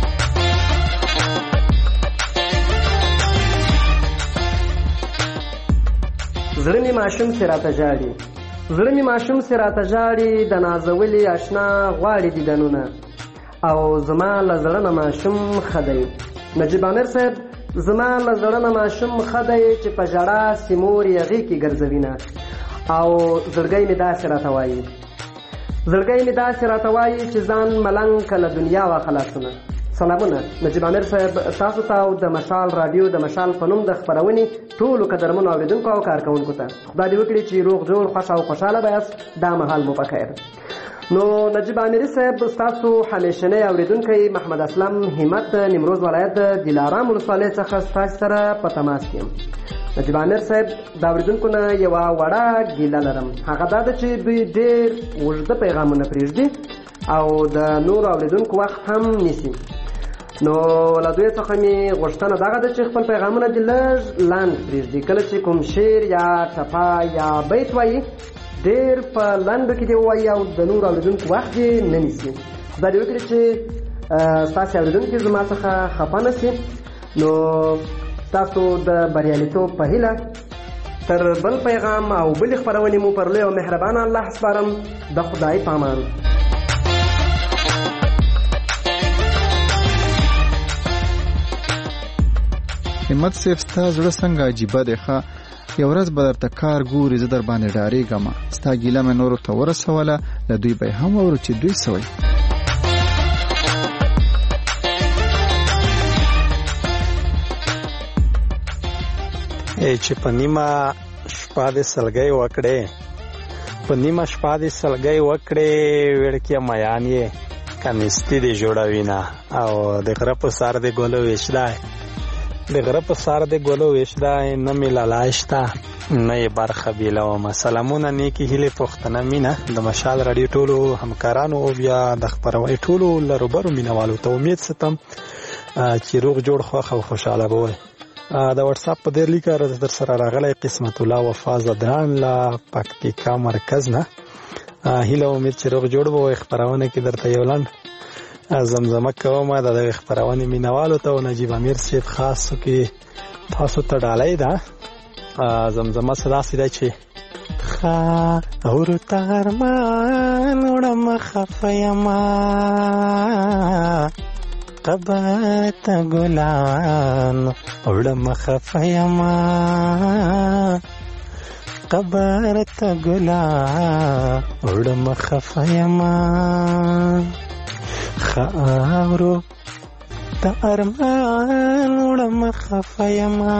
زړه مې ماشوم سي راته ژاړي زړه مې ماشوم سي راته ژاړي د نازولي اشنا غواړي دیدنونه او زما له زړه نه ماشوم ښه دی. نجیب امیر صاحب زما له زړه نه ماشوم ښه دی چې په ژړا سیمور یې غېږ کې ګرځوینه او زړګی مې داسې راته وایي زړګی مې داسې راته وایي چې ځان ملنګ که له دنیا وا خلاصونه. سلامونه نجیب امیر صاحب تاسو ته او د مشال رادیو د مشال په نوم د خپرونې ټولو قدرمنو اورېدونکو او کارکوونکو ته خدای دې وکړي چې روغ جوړ خوښ او خوشحاله به یاست دا مهال مو په خیر. نو نجیب امیري صاحب ستاسو همیشنی اوریدونکی محمد اسلم همت نیمروز ولایت د دلارام ولسوالۍ څخه ستاسو سره په تماس کې یم. نجیب امیر صاحب د اوریدونکو نه یوه وړه ګیله لرم هغه دا ده چې دوی ډېر اوږده پیغامونه پرېږدي او د نورو اوریدونکو وخت هم نیسي. نو له دوی څخه مې غوښتنه دغه ده چې خپل پیغامونه دې لږ لاند پرېږدي کله چې کوم شعر یا ټپه یا بیت وایي ډېر په لنډو کې دې ووایي او د نورو اورېدونکو وخت دې نه نیسي. خدای دې وکړي چې ستاسې اورېدونکي زما څخه خفه نه سي. نو ستاسو د بریالیتوب په هیله تر بل پیغام او بلې خپرونې مو پر لوی او مهربانه الله سپارم. د خدای په امان. همت صاحب ستا زړه څنګه عجیبه دی ښه یو ورځ به درته کار ګوري زه در باندې ډارېږم ستا ګیله مې نورو ته ورسوله له دوی به یې هم اورو چې دوی څه وایي. چې په نیمه شپه دې سلګۍ وکړې په نیمه شپه دې سلګۍ وکړې وړکیه میان یې کنیستي دې جوړوینه او د غره په سر دې ګلو ویشدای د غره په سر دې ګلو ویشدای نه مې لالی شته نه یې برخه بیلومه. سلامونه نیکې هیلې پښتنه مینه د مشال راډیو ټولو همکارانو او بیا د خپرونې ټولو لروبرو مینوالو ته امید ستم چې روغ جوړ خوښ او خوشحاله به وئ. د واتساپ په دې لیکه در سره راغلی قسمت الله وفا زدران له پکتیکا مرکز نه هیله امید چې روغ جوړ به وئ. خپرونه کې درته یو لنډ زمزمه کوم د دغه خپرونې مینوالو ته او نجیب امیر صاحب خاصو کې تاسو ته ډالۍ ده. زمزمه څه داسې ده چې ښه ورته ارمان وړم خفه یمه قبر ته ګلان وړم خفه یمه قبر ته ګلان وړم خفه یمه خاورو ته ارمان وړم خفه یمه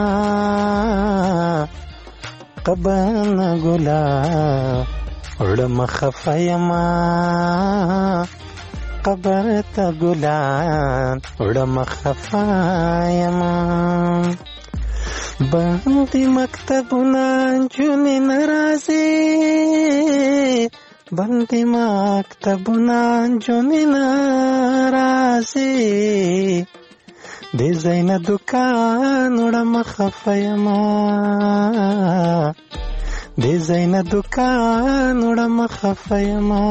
قبر نه ګلان وړم خفه یمه قبر ته ګلان وړم خفه یمه باندې مکتبونه نجونې نه راځي باندې مکتبونه نجونې نه راځي دې ځای نه دوکان وړم خفه یمه دې ځای نه دوکان وړم خفه یمه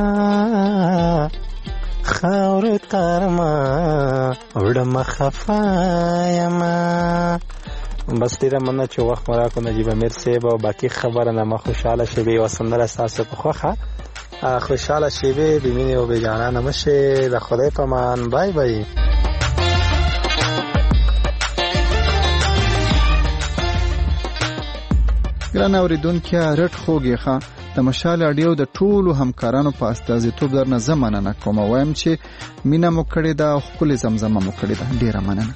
خاورو تارما وړم خفه یمه. بس ډېره مننه چې وخت مو راکړو نجیب امیر صاحب او باقي خبره نامه خوشحاله شوې یوه سندره ستاسو په خوښه خوشحاله شیبې د مینې او بېجانانه مشې د خدای په امان. بای بای. ګران اورېدونکي رټ خوږې ښه د مشال راډیو د ټولو همکارانو په استازیتوب درنه زه مننه کوم. وایم چې مینه مو کړې ده او ښکلې زمزمه مو کړې ده. ډېره مننه.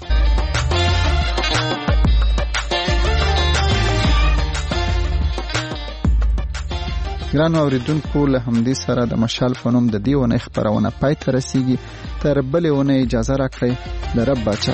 ګران اوریدونکو له همدې سره د مشال په نوم د دې ونې خپرونه پای ته رسیږي. تر بلې ونې اجازه راکړئ. د رب باچا